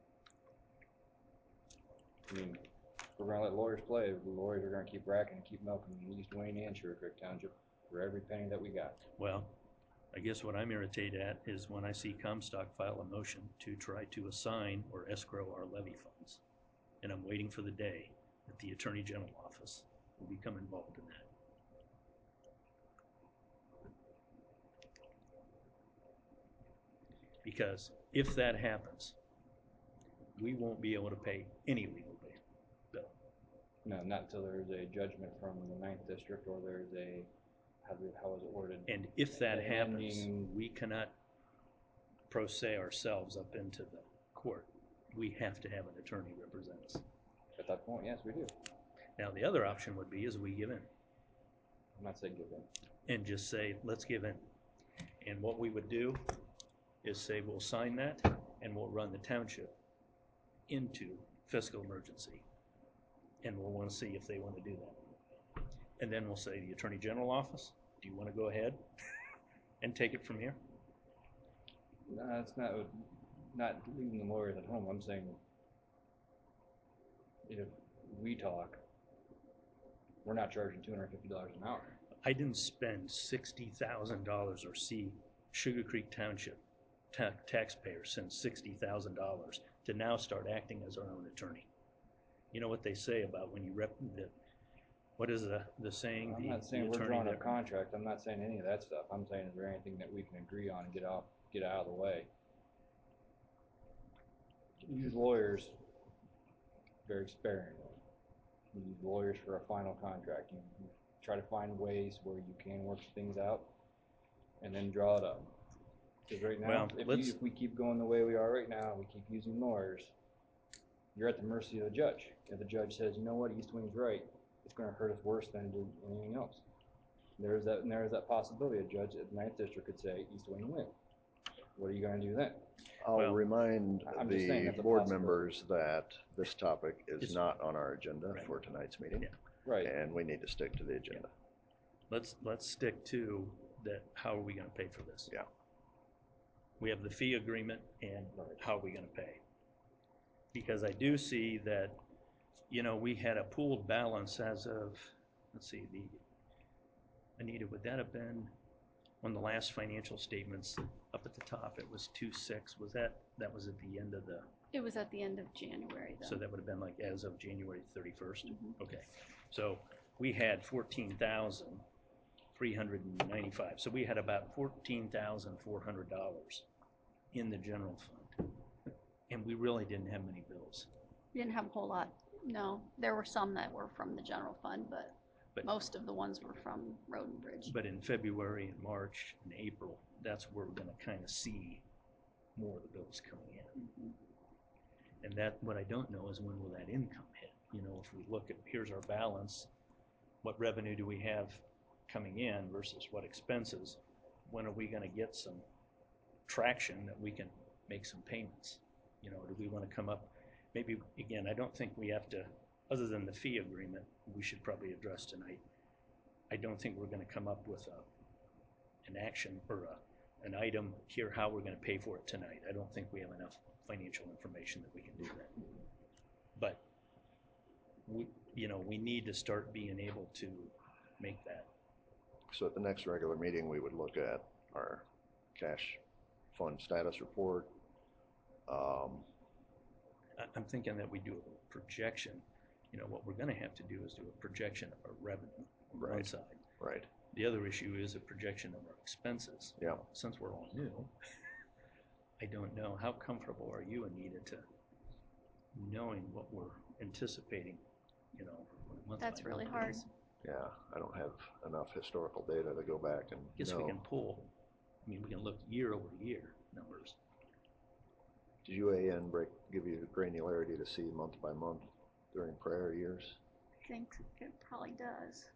I mean, we're gonna let lawyers play, the lawyers are gonna keep racking and keep milking East Wayne and Sugar Creek Township for every penny that we got. Well, I guess what I'm irritated at is when I see Comstock file a motion to try to assign or escrow our levy funds. And I'm waiting for the day that the Attorney General office will become involved in that. Because if that happens, we won't be able to pay any legal bill. No, not until there's a judgment from the ninth district or there's a, how, do- how is it worded? And if that And happens, ending- we cannot pro se ourselves up into the court. We have to have an attorney represent us. At that point, yes, we do. Now, the other option would be is we give in I'm not saying give in. and just say, let's give in. And what we would do is say, we'll sign that and we'll run the township into fiscal emergency. And we'll want to see if they want to do that. And then we'll say, the Attorney General office, do you want to go ahead and take it from here? No, that's not, what- not leaving the lawyers at home. I'm saying if we talk, we're not charging two hundred fifty dollars an hour. I didn't spend sixty thousand dollars or see Sugar Creek Township ta- taxpayers send sixty thousand dollars to now start acting as our own attorney. You know what they say about when you rep, the, what is the, the saying? I'm The- not the saying we're attorney drawing a that- contract, I'm not saying any of that stuff, I'm saying is there anything that we can agree on and get out, get out of the way? Use lawyers very sparingly. You use lawyers for a final contract, you, you try to find ways where you can work things out and then draw it up. Cause right now, Well, if let's- we, if we keep going the way we are right now, we keep using lawyers, you're at the mercy of the judge. If the judge says, you know what, East Wing's right, it's gonna hurt us worse than do anything else. There's that, and there is that possibility, a judge at the ninth district could say, East Wing win. What are you gonna do then? I'll Well, remind I'm just saying the that's a board possibility. members that this topic is It's- not on our agenda Right. for tonight's meeting. Yeah. Right, And we need to stick to the agenda. Let's, let's stick to that, how are we gonna pay for this? Yeah. We have the fee agreement and Right. how are we gonna pay? Because I do see that, you know, we had a pooled balance as of, let's see, the, Anita, would that have been on the last financial statements, up at the top, it was two six, was that, that was at the end of the, It was at the end of January so though. that would have been like as of January thirty-first? Mhm. Okay, so we had fourteen thousand three hundred and ninety-five, so we had about fourteen thousand four hundred dollars in the general fund. And we really didn't have many bills. We didn't have a whole lot, no. There were some that were from the general fund, but But- most of the ones were from Road and Bridge. But in February and March and April, that's where we're gonna kind of see more of the bills coming in. Mhm. And that, what I don't know is when will that income hit? You know, if we look at, here's our balance, what revenue do we have coming in versus what expenses? When are we gonna get some traction that we can make some payments? You know, do we wanna come up, maybe, again, I don't think we have to, other than the fee agreement, we should probably address tonight. I don't think we're gonna come up with a, an action or a, an item here, how we're gonna pay for it tonight. I don't think we have enough financial information that we can do that. But we, you know, we need to start being able to make that. So at the next regular meeting, we would look at our cash fund status report. Um, I, I'm thinking that we do a projection. You know, what we're gonna have to do is do a projection of our revenue on one Right. side. right, The other issue is a projection of our expenses. yeah. Since we're all new, I don't know, how comfortable are you, Anita, to knowing what we're anticipating, you know? on a month That's by really month hard. basis? Yeah, I don't have enough historical data to go back and Guess we know. can pull, I mean, we can look year over year numbers. Did U A N break, give you granularity to see month by month during prior years? I think it probably does.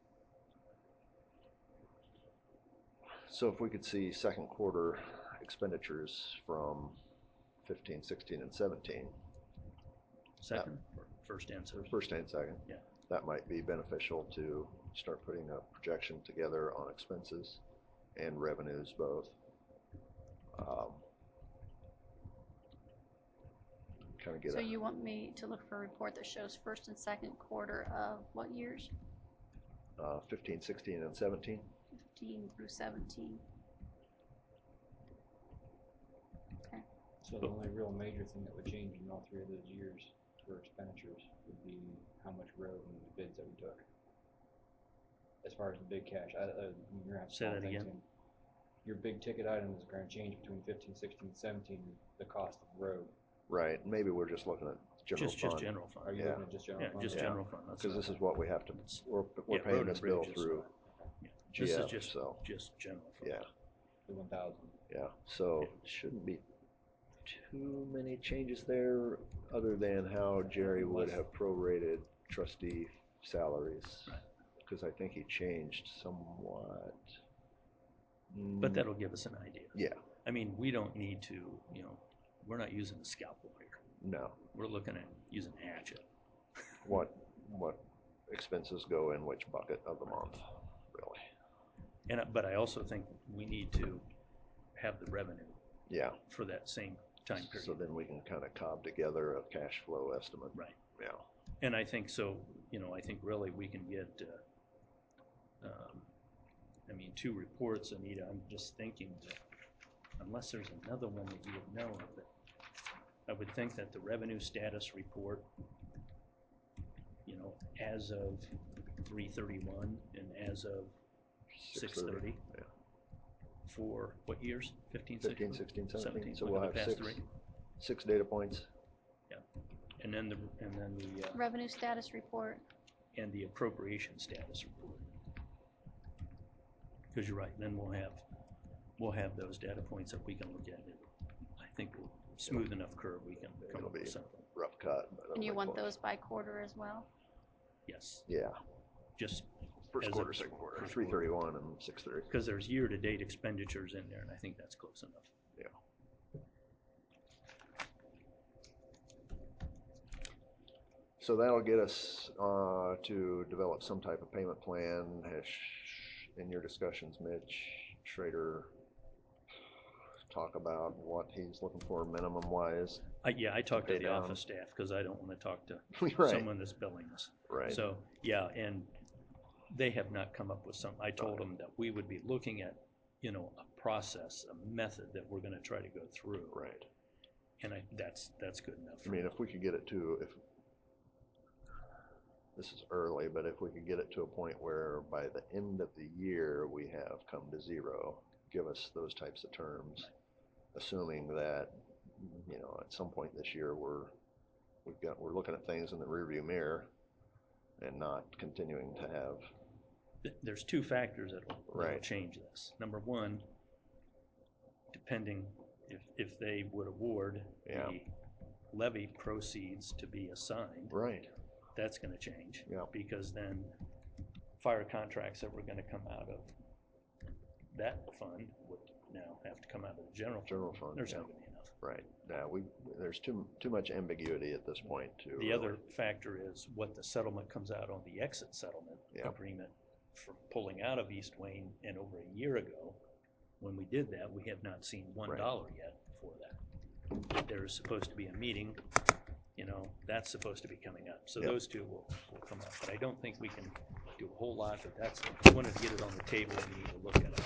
So if we could see second quarter expenditures from fifteen, sixteen, and seventeen, Second, or first and or second? first and second, Yeah. that might be beneficial to start putting a projection together on expenses and revenues both. Um, Kind of get So a, you want me to look for a report that shows first and second quarter of what years? uh, fifteen, sixteen, and seventeen? Fifteen through seventeen. Okay, so the only real major thing that would change in all three of those years for expenditures would be how much road and the bids that we took. As far as the big cash, I, uh, you're gonna have Say small that things again. in. Your big ticket items are gonna change between fifteen, sixteen, seventeen, the cost of the road. Right, maybe we're just looking at general Just, just fund. general Are fund. you Yeah. looking at just general Yeah, fund? just Yeah. general fund. that's Because what this I is thought. what we have to, It's- we're, we're yeah, paying road and this bill bridge is through Yeah. This is G F, just, so, just general fund. yeah, The one thousand. yeah. So shouldn't be too many changes there, other than how Jerry would Unless- have prorated trustee salaries. Right. Because I think he changed somewhat. But Mm, that'll give us an idea. Yeah, I mean, we don't need to, you know, we're not using a scalpel here. no, We're looking at using a hatchet. what, what expenses go in which bucket of the month, really? And, I- but I also think we need to have the revenue Yeah, for that same time so period. then we can kind of cob together a cash flow estimate. Right. Yeah, And I think so, you know, I think really we can get, uh, um, I mean, two reports, Anita, I'm just thinking that unless there's another one that you would know of, that I would think that the revenue status report, you know, as of three thirty-one and as of six thirty. Yeah. For what years? Fifteen, Fifteen, sixteen? sixteen, seventeen, so Look we'll at the have past six, three. six data points. And then the, and then the, uh, Revenue status report. and the appropriation status report. Because you're right, then we'll have, we'll have those data points that we can look at. I think smooth enough curve, we can come It'll up be with something. rough cut. but And you it'll want make close. those by quarter as well? Yes, Yeah, just first As quarter, of second quarter, first three quarter. thirty-one and six thirty. because there's year-to-date expenditures in there, and I think that's close enough. Yeah. So that'll get us uh, to develop some type of payment plan. Has sh- In your discussions, Mitch Schrader talk about what he's looking for minimum wise. I, yeah, I talked to pay the down. office staff, because I don't want to talk to Right. someone that's billing us. Right. So, yeah, and they have not come up with some, I told them that we would be looking at, you know, a process, a method that we're gonna try to go through. Right. And I, that's, that's good enough. I for mean, me. if we could get it to, if, this is early, but if we could get it to a point where by the end of the year, we have come to zero, give us those types of terms, assuming that, you know, at some point this year, we're, we've got, we're looking at things in the rearview mirror and not continuing to have, Th- There's two factors that will, that'll Right. change this. Number one, depending if, if they would award Yeah. the levy proceeds to be assigned, right, that's gonna change. Yeah. Because then fire contracts that were gonna come out of that fund would now have to come out of the general fund. General fund, There's yeah. not gonna be enough. right. Now, we, there's too, too much ambiguity at this point to. The really- other factor is what the settlement comes out on the exit settlement Yeah. agreement for pulling out of East Wayne. And over a year ago, when we did that, we have not seen one Right. dollar yet for that. There is supposed to be a meeting, you know, that's supposed to be coming up. So Yep. those two will, will come up. But I don't think we can do a whole lot, but that's, wanted to get it on the table, we need to look at it.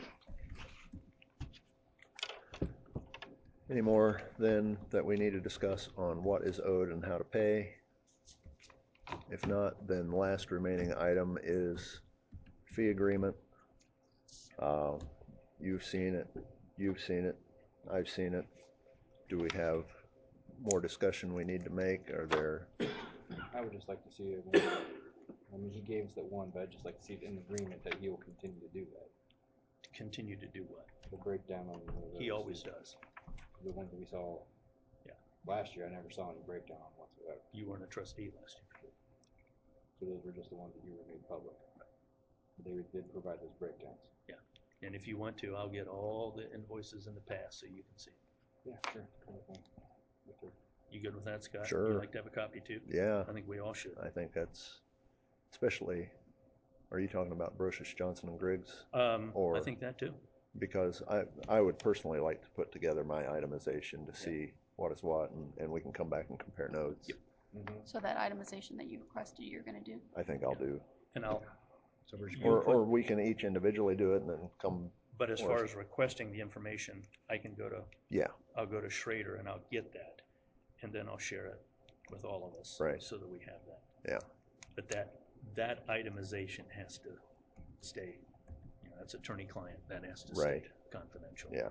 Any more then that we need to discuss on what is owed and how to pay? If not, then the last remaining item is fee agreement. Uh, You've seen it, you've seen it, I've seen it. Do we have more discussion we need to make? Are there, I would just like to see it. I mean, he gave us that one, but I'd just like to see it in agreement that he will continue to do that. To continue to do what? The breakdown on the. He always does. The ones that we saw. Yeah. Last year, I never saw any breakdown on whatsoever. You weren't a trustee last year. So those were just the ones that you were made public. They did provide those breakdowns. And if you want to, I'll get all the invoices in the past so you can see. Yeah, sure. Kind of thing. Okay. You good with that, Scott? Sure. You'd like to have a copy too? yeah, I think we all should. I think that's, especially, are you talking about Brochus, Johnson and Griggs? Um, I Or- think that too. Because I, I would personally like to put together my itemization to see what is what, and, and we can come back and compare notes. Yep. Mm-hmm. So that itemization that you requested, you're gonna do? I think I'll do, And I'll, So we're just. You'll or, put- or we can each individually do it and then come, but as Or- far as requesting the information, I can go to, yeah, I'll go to Schrader and I'll get that. And then I'll share it with all of us. Right. So that we have that. yeah, But that, that itemization has to stay, you know, that's attorney-client, that has to stay Right. confidential. yeah.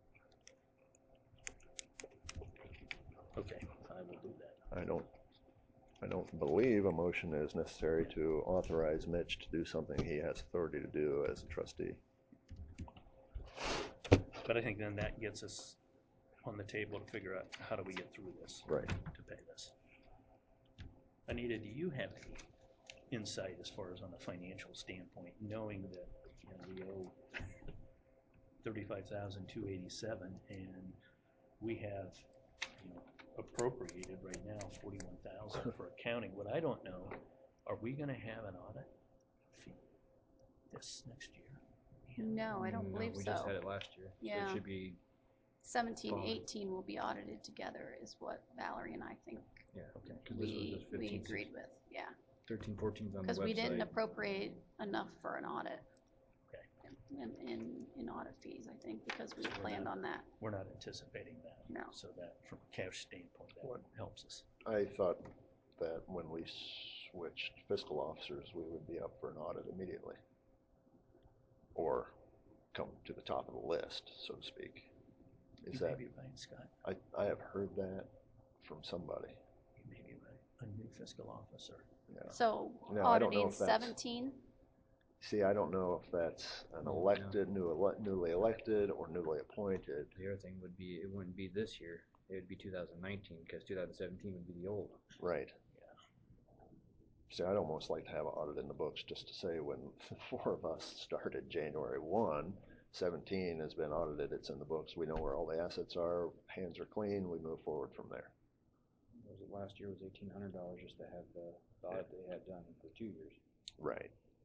Okay, I will do that. I don't, I don't believe a motion is necessary to authorize Mitch to do something he has authority to do as a trustee. But I think then that gets us on the table to figure out how do we get through this Right. to pay this. Anita, do you have any insight as far as on the financial standpoint, knowing that, you know, we owe thirty-five thousand two eighty-seven and we have, you know, appropriated right now forty-one thousand for accounting. What I don't know, are we gonna have an audit fee this next year? No, I don't No, believe We just had so. it last year. So Yeah. it should be, Seventeen, Fine. eighteen will be audited together is what Valerie and I think yeah. Okay. Because this was we, just we fifteen, agreed with, yeah. thirteen, fourteen's on the website. Because we didn't appropriate enough for an audit. Okay. In, in, in audit fees, I think, because we So we're planned not- on that. We're not anticipating that. No. So that, from a cash standpoint, that What? helps us. I thought that when we, s- which fiscal officers we would be up for an audit immediately. Or come to the top of the list, so to speak. Is You may that, be right, Scott. I, I have heard that from somebody. You may be right. A new fiscal officer. Yeah. So No, I don't know auditing if that's- seventeen, See, I don't know if that's an No, no. elected, new ele- newly elected or newly appointed. The other thing would be, it wouldn't be this year, it would be two thousand nineteen, because two thousand seventeen would be the old. Right. See, I'd almost like to have an audit in the books just to say when four of us started January one, seventeen has been audited, it's in the books, we know where all the assets are, hands are clean, we move forward from there. Was it last year was eighteen hundred dollars just to have the the audit they had done for two years. Right.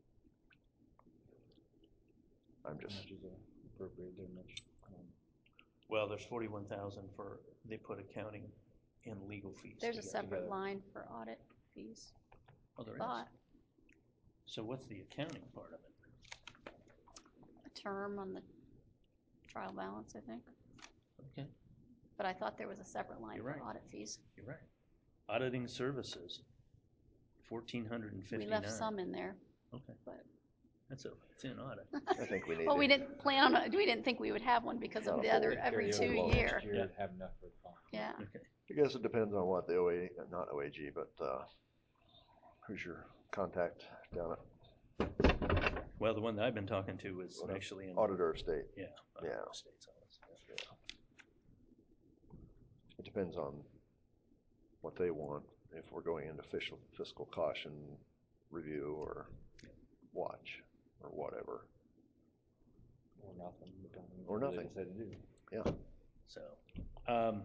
I'm How just, much is uh, appropriated there, much? Um, Well, there's forty-one thousand for, they put accounting and legal fees. there's a together. separate together. line for audit fees. Oh, there is. But So what's the accounting part of it? a term on the trial balance, I think. Okay, But I thought there was a separate line You're for right. audit fees. you're right. Auditing services, fourteen hundred and We fifty-nine. left some in there, Okay, but, that's a, it's in audit. I think we need well, we to, didn't plan on, it. we didn't think we would have one because Not of a the full other, year. every carry two over next year. year, Yeah. have enough for the following. Yeah, Okay, I guess it depends on what the O A, not O A G, but, uh, who's your contact down at well, the one that I've been talking to is Auditor- actually in. Auditor of State? Yeah. Yeah. Auditor of State's office, yeah. It depends on what they want, if we're going into fiscal, fiscal caution review or watch or whatever. Or nothing. depending on Or what they nothing. decide to do. Yeah, So, um,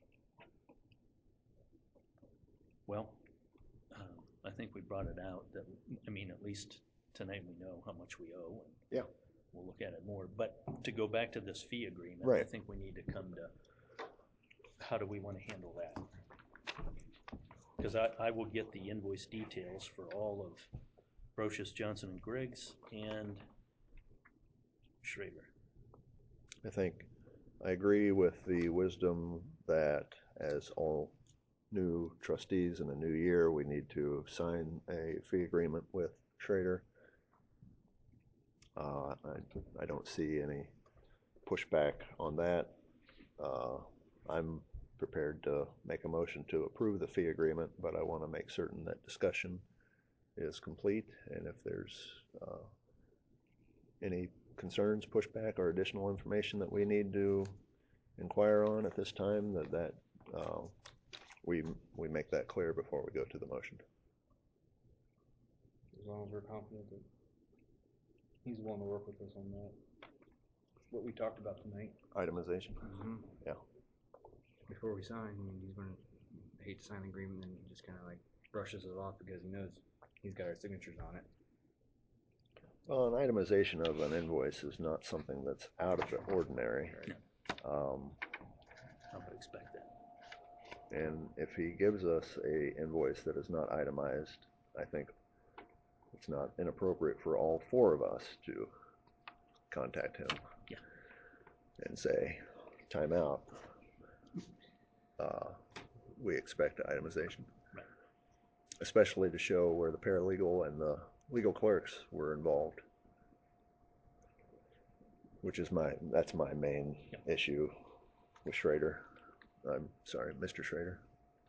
well, um, I think we brought it out that, I mean, at least tonight we know how much we owe. And Yeah. We'll look at it more, but to go back to this fee agreement, I Right. think we need to come to, how do we want to handle that? Because I, I will get the invoice details for all of Brochus, Johnson and Griggs and Schrader. I think I agree with the wisdom that as all new trustees in a new year, we need to sign a fee agreement with Schrader. Uh, I, I don't see any pushback on that. Uh, I'm prepared to make a motion to approve the fee agreement, but I want to make certain that discussion is complete, and if there's uh, any concerns, pushback, or additional information that we need to inquire on at this time, that that uh, we we make that clear before we go to the motion. As long as we're confident that he's willing to work with us on that. What we talked about tonight. Itemization. Mm-hmm. Yeah. Before we sign, I mean, he's gonna hate to sign the agreement and just kinda like brushes it off because he knows he's got our signatures on it. Well, an itemization of an invoice is not something that's out of the ordinary. Um, I would expect that. and if he gives us a invoice that is not itemized, I think it's not inappropriate for all four of us to contact him. Yeah. And say, time out. Uh, we expect itemization. Right. Especially to show where the paralegal and the legal clerks were involved. Which is my, that's my main Yep. issue with Schrader. I'm sorry, Mister Schrader.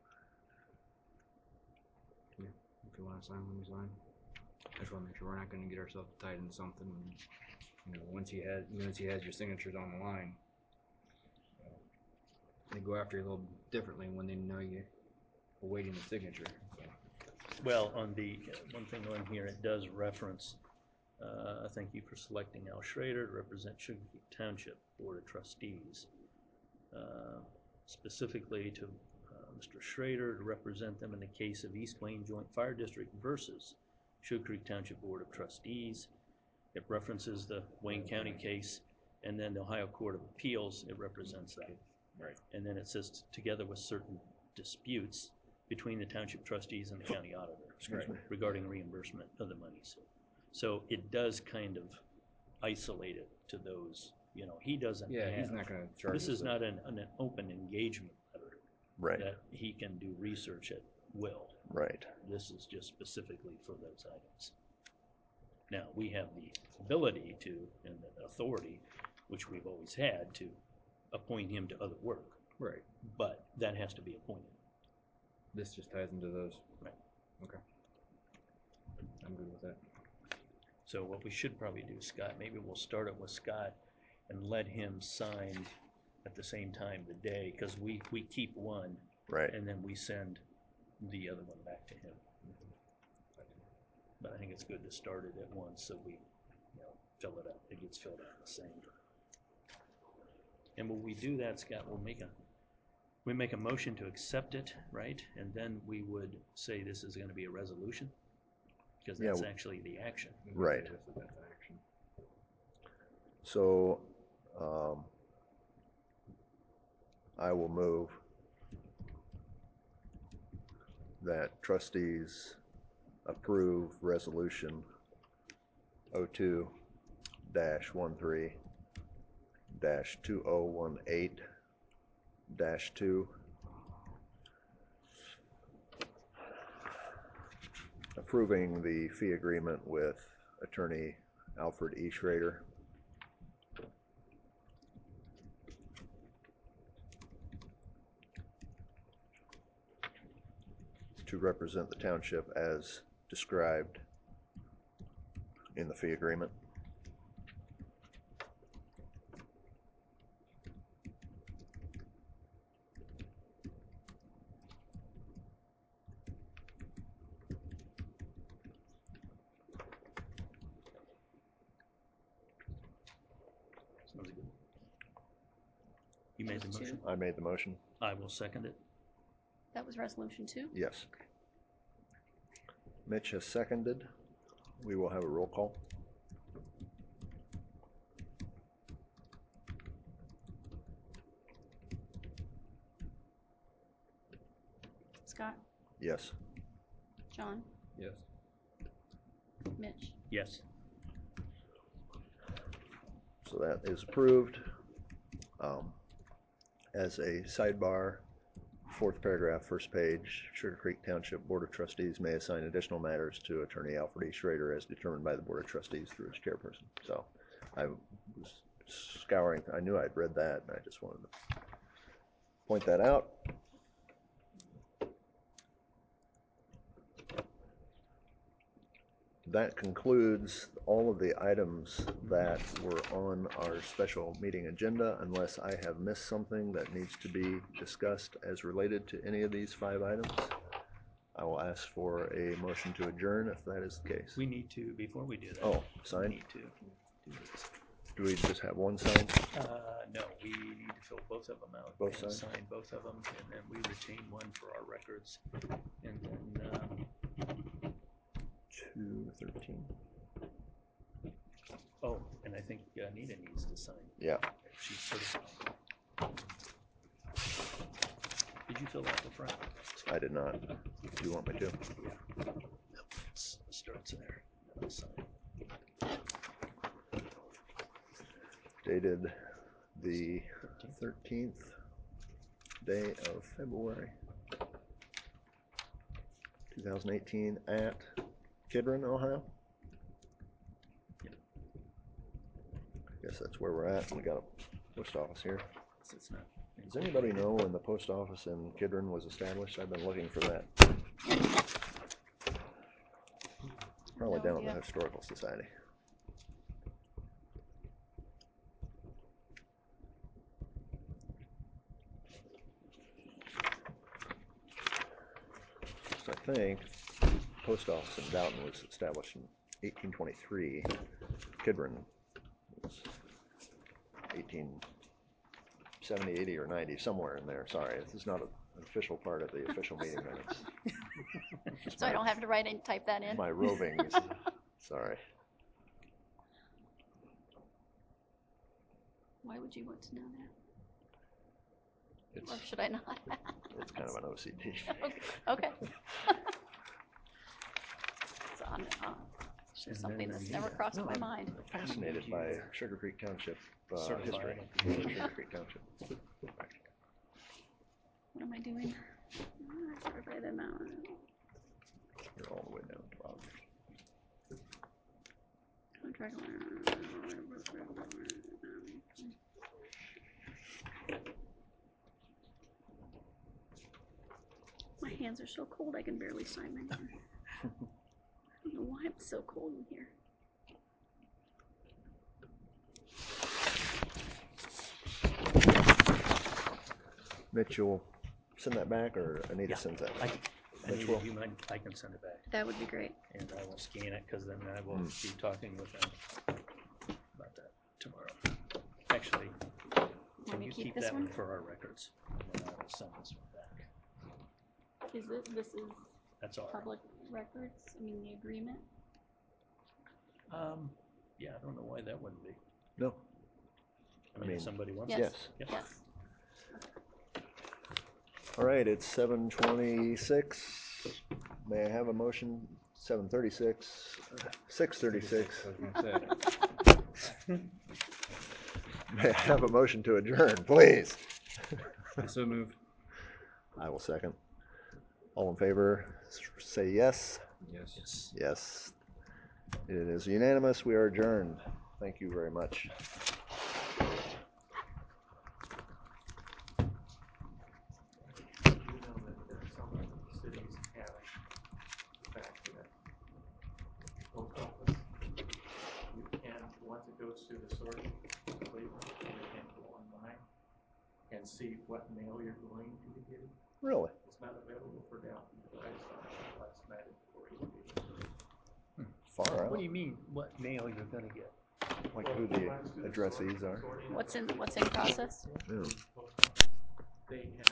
Yeah, if you wanna sign, let me sign. I just wanna make sure we're not gonna get ourselves tied into something and, you know, once he has, once he has your signatures on the line, they go after you a little differently when they know you're awaiting the signature, so. Well, on the, one thing on here, it does reference, uh, thank you for selecting Al Schrader to represent Sugar Creek Township Board of Trustees. Uh, specifically to uh, Mister Schrader to represent them in the case of East Wayne Joint Fire District versus Sugar Creek Township Board of Trustees. It references the Wayne County case, and then the Ohio Court of Appeals, it represents that. Right. And then it says, together with certain disputes between the township trustees and the county auditor Excuse me. regarding reimbursement of the monies. So it does kind of isolate it to those, you know, he doesn't Yeah, he's have- not gonna charge us. This is a- not an, an open engagement letter Right. that he can do research at will. Right. This is just specifically for those items. Now, we have the ability to, and the authority, which we've always had, to appoint him to other work, Right. but that has to be appointed. This just ties into those. Right. Okay. I'm good with that. So what we should probably do, Scott, maybe we'll start it with Scott and let him sign at the same time the day, because we, we keep one, Right. and then we send the other one back to him. But I think it's good to start it at once, so we, you know, fill it up, it gets filled out the same. And when we do that, Scott, we'll make a, we make a motion to accept it, right? And then we would say this is gonna be a resolution, because Yeah, that's w- actually the action. Right. This is that action. So, um, I will move that trustees approve resolution oh two dash one three dash two oh one eight dash two, approving the fee agreement with attorney Alfred E. Schrader to represent the township as described in the fee agreement. Sounds good. You made the Those two? motion? I made the motion. I will second it. That was resolution two? Yes. Mitch has seconded. We will have a roll call. Scott, Yes. John, Yes. Mitch. Yes. So that is approved. Um, as a sidebar, fourth paragraph, first page, Sugar Creek Township Board of Trustees may assign additional matters to Attorney Alfred E. Schrader as determined by the Board of Trustees through its chairperson. So I was scouring, I knew I'd read that, and I just wanted to point that out. That concludes all of the items that were on our special meeting agenda, unless I have missed something that needs to be discussed as related to any of these five items. I will ask for a motion to adjourn if that is the case. We need to, before we do that. Oh, We sign? need to do this. Do we just have one sign? Uh, no, we need to fill both of them out. Both and sides? Sign both of them, and then we retain one for our records. And then, um, Two thirteen. oh, and I think Anita needs to sign. Yeah. She's certified. Did you fill out the front? I did not. Do you want me to? Yeah. It starts there. And I'll sign. Dated the thirteenth day of February two thousand eighteen at Kidron, Ohio. Yep. Guess that's where we're at. We got a post office here. So it's not. Does anybody know when the post office in Kidron was established? I've been looking for that. Probably No down at idea. the Historical Society. So I think post office in Downton was established in eighteen twenty-three. Kidron was eighteen seventy, eighty, or ninety, somewhere in there. Sorry, this is not a, an official part of the official meeting minutes. So I don't have to write and type that in? My rovings. Sorry. Why would you want to know that? It's Or should I not? it's kind of an O C D. Okay. It's on, on, it's just And something then that's never Anita. crossed No, my I'm mind. fascinated by Sugar Creek Township uh, Certified. history. Sugar Creek Township. What am I doing? Oh, I certify them out. My hands are so cold I can barely sign my name. I don't know why it's so cold in here. Mitch, you'll send that back, or Anita Yeah. sends that I, back? I Mitch need, will. you mind, I can send it back, That would be great. and I will scan it, cause then I will Mm. be talking with them about that tomorrow. Actually, Want can me you to keep keep this that one one? for our records? And I will send this one back. Is it, this is That's all right. public records, I mean, the agreement? Um, yeah, I don't know why that wouldn't be. No. I mean, mean, if somebody wants. Yes, Yeah. yes. All right, it's seven twenty-six. May I have a motion? Seven thirty-six, six thirty-six. I was gonna say. May I have a motion to adjourn, please? So moved. I will second. All in favor, s- say yes. Yes. Yes. Yes. It is unanimous. We are adjourned. Thank you very much. You know that some cities have back to that post office. You can, once it goes through the sorting, Cleveland, you can go online and see what mail you're going to be getting. Really? It's not available for Dalton, but I saw it last night before you. Far What out. do you mean, what mail you're gonna get? Like who the addressees are. What's in, what's in process? Yeah. They have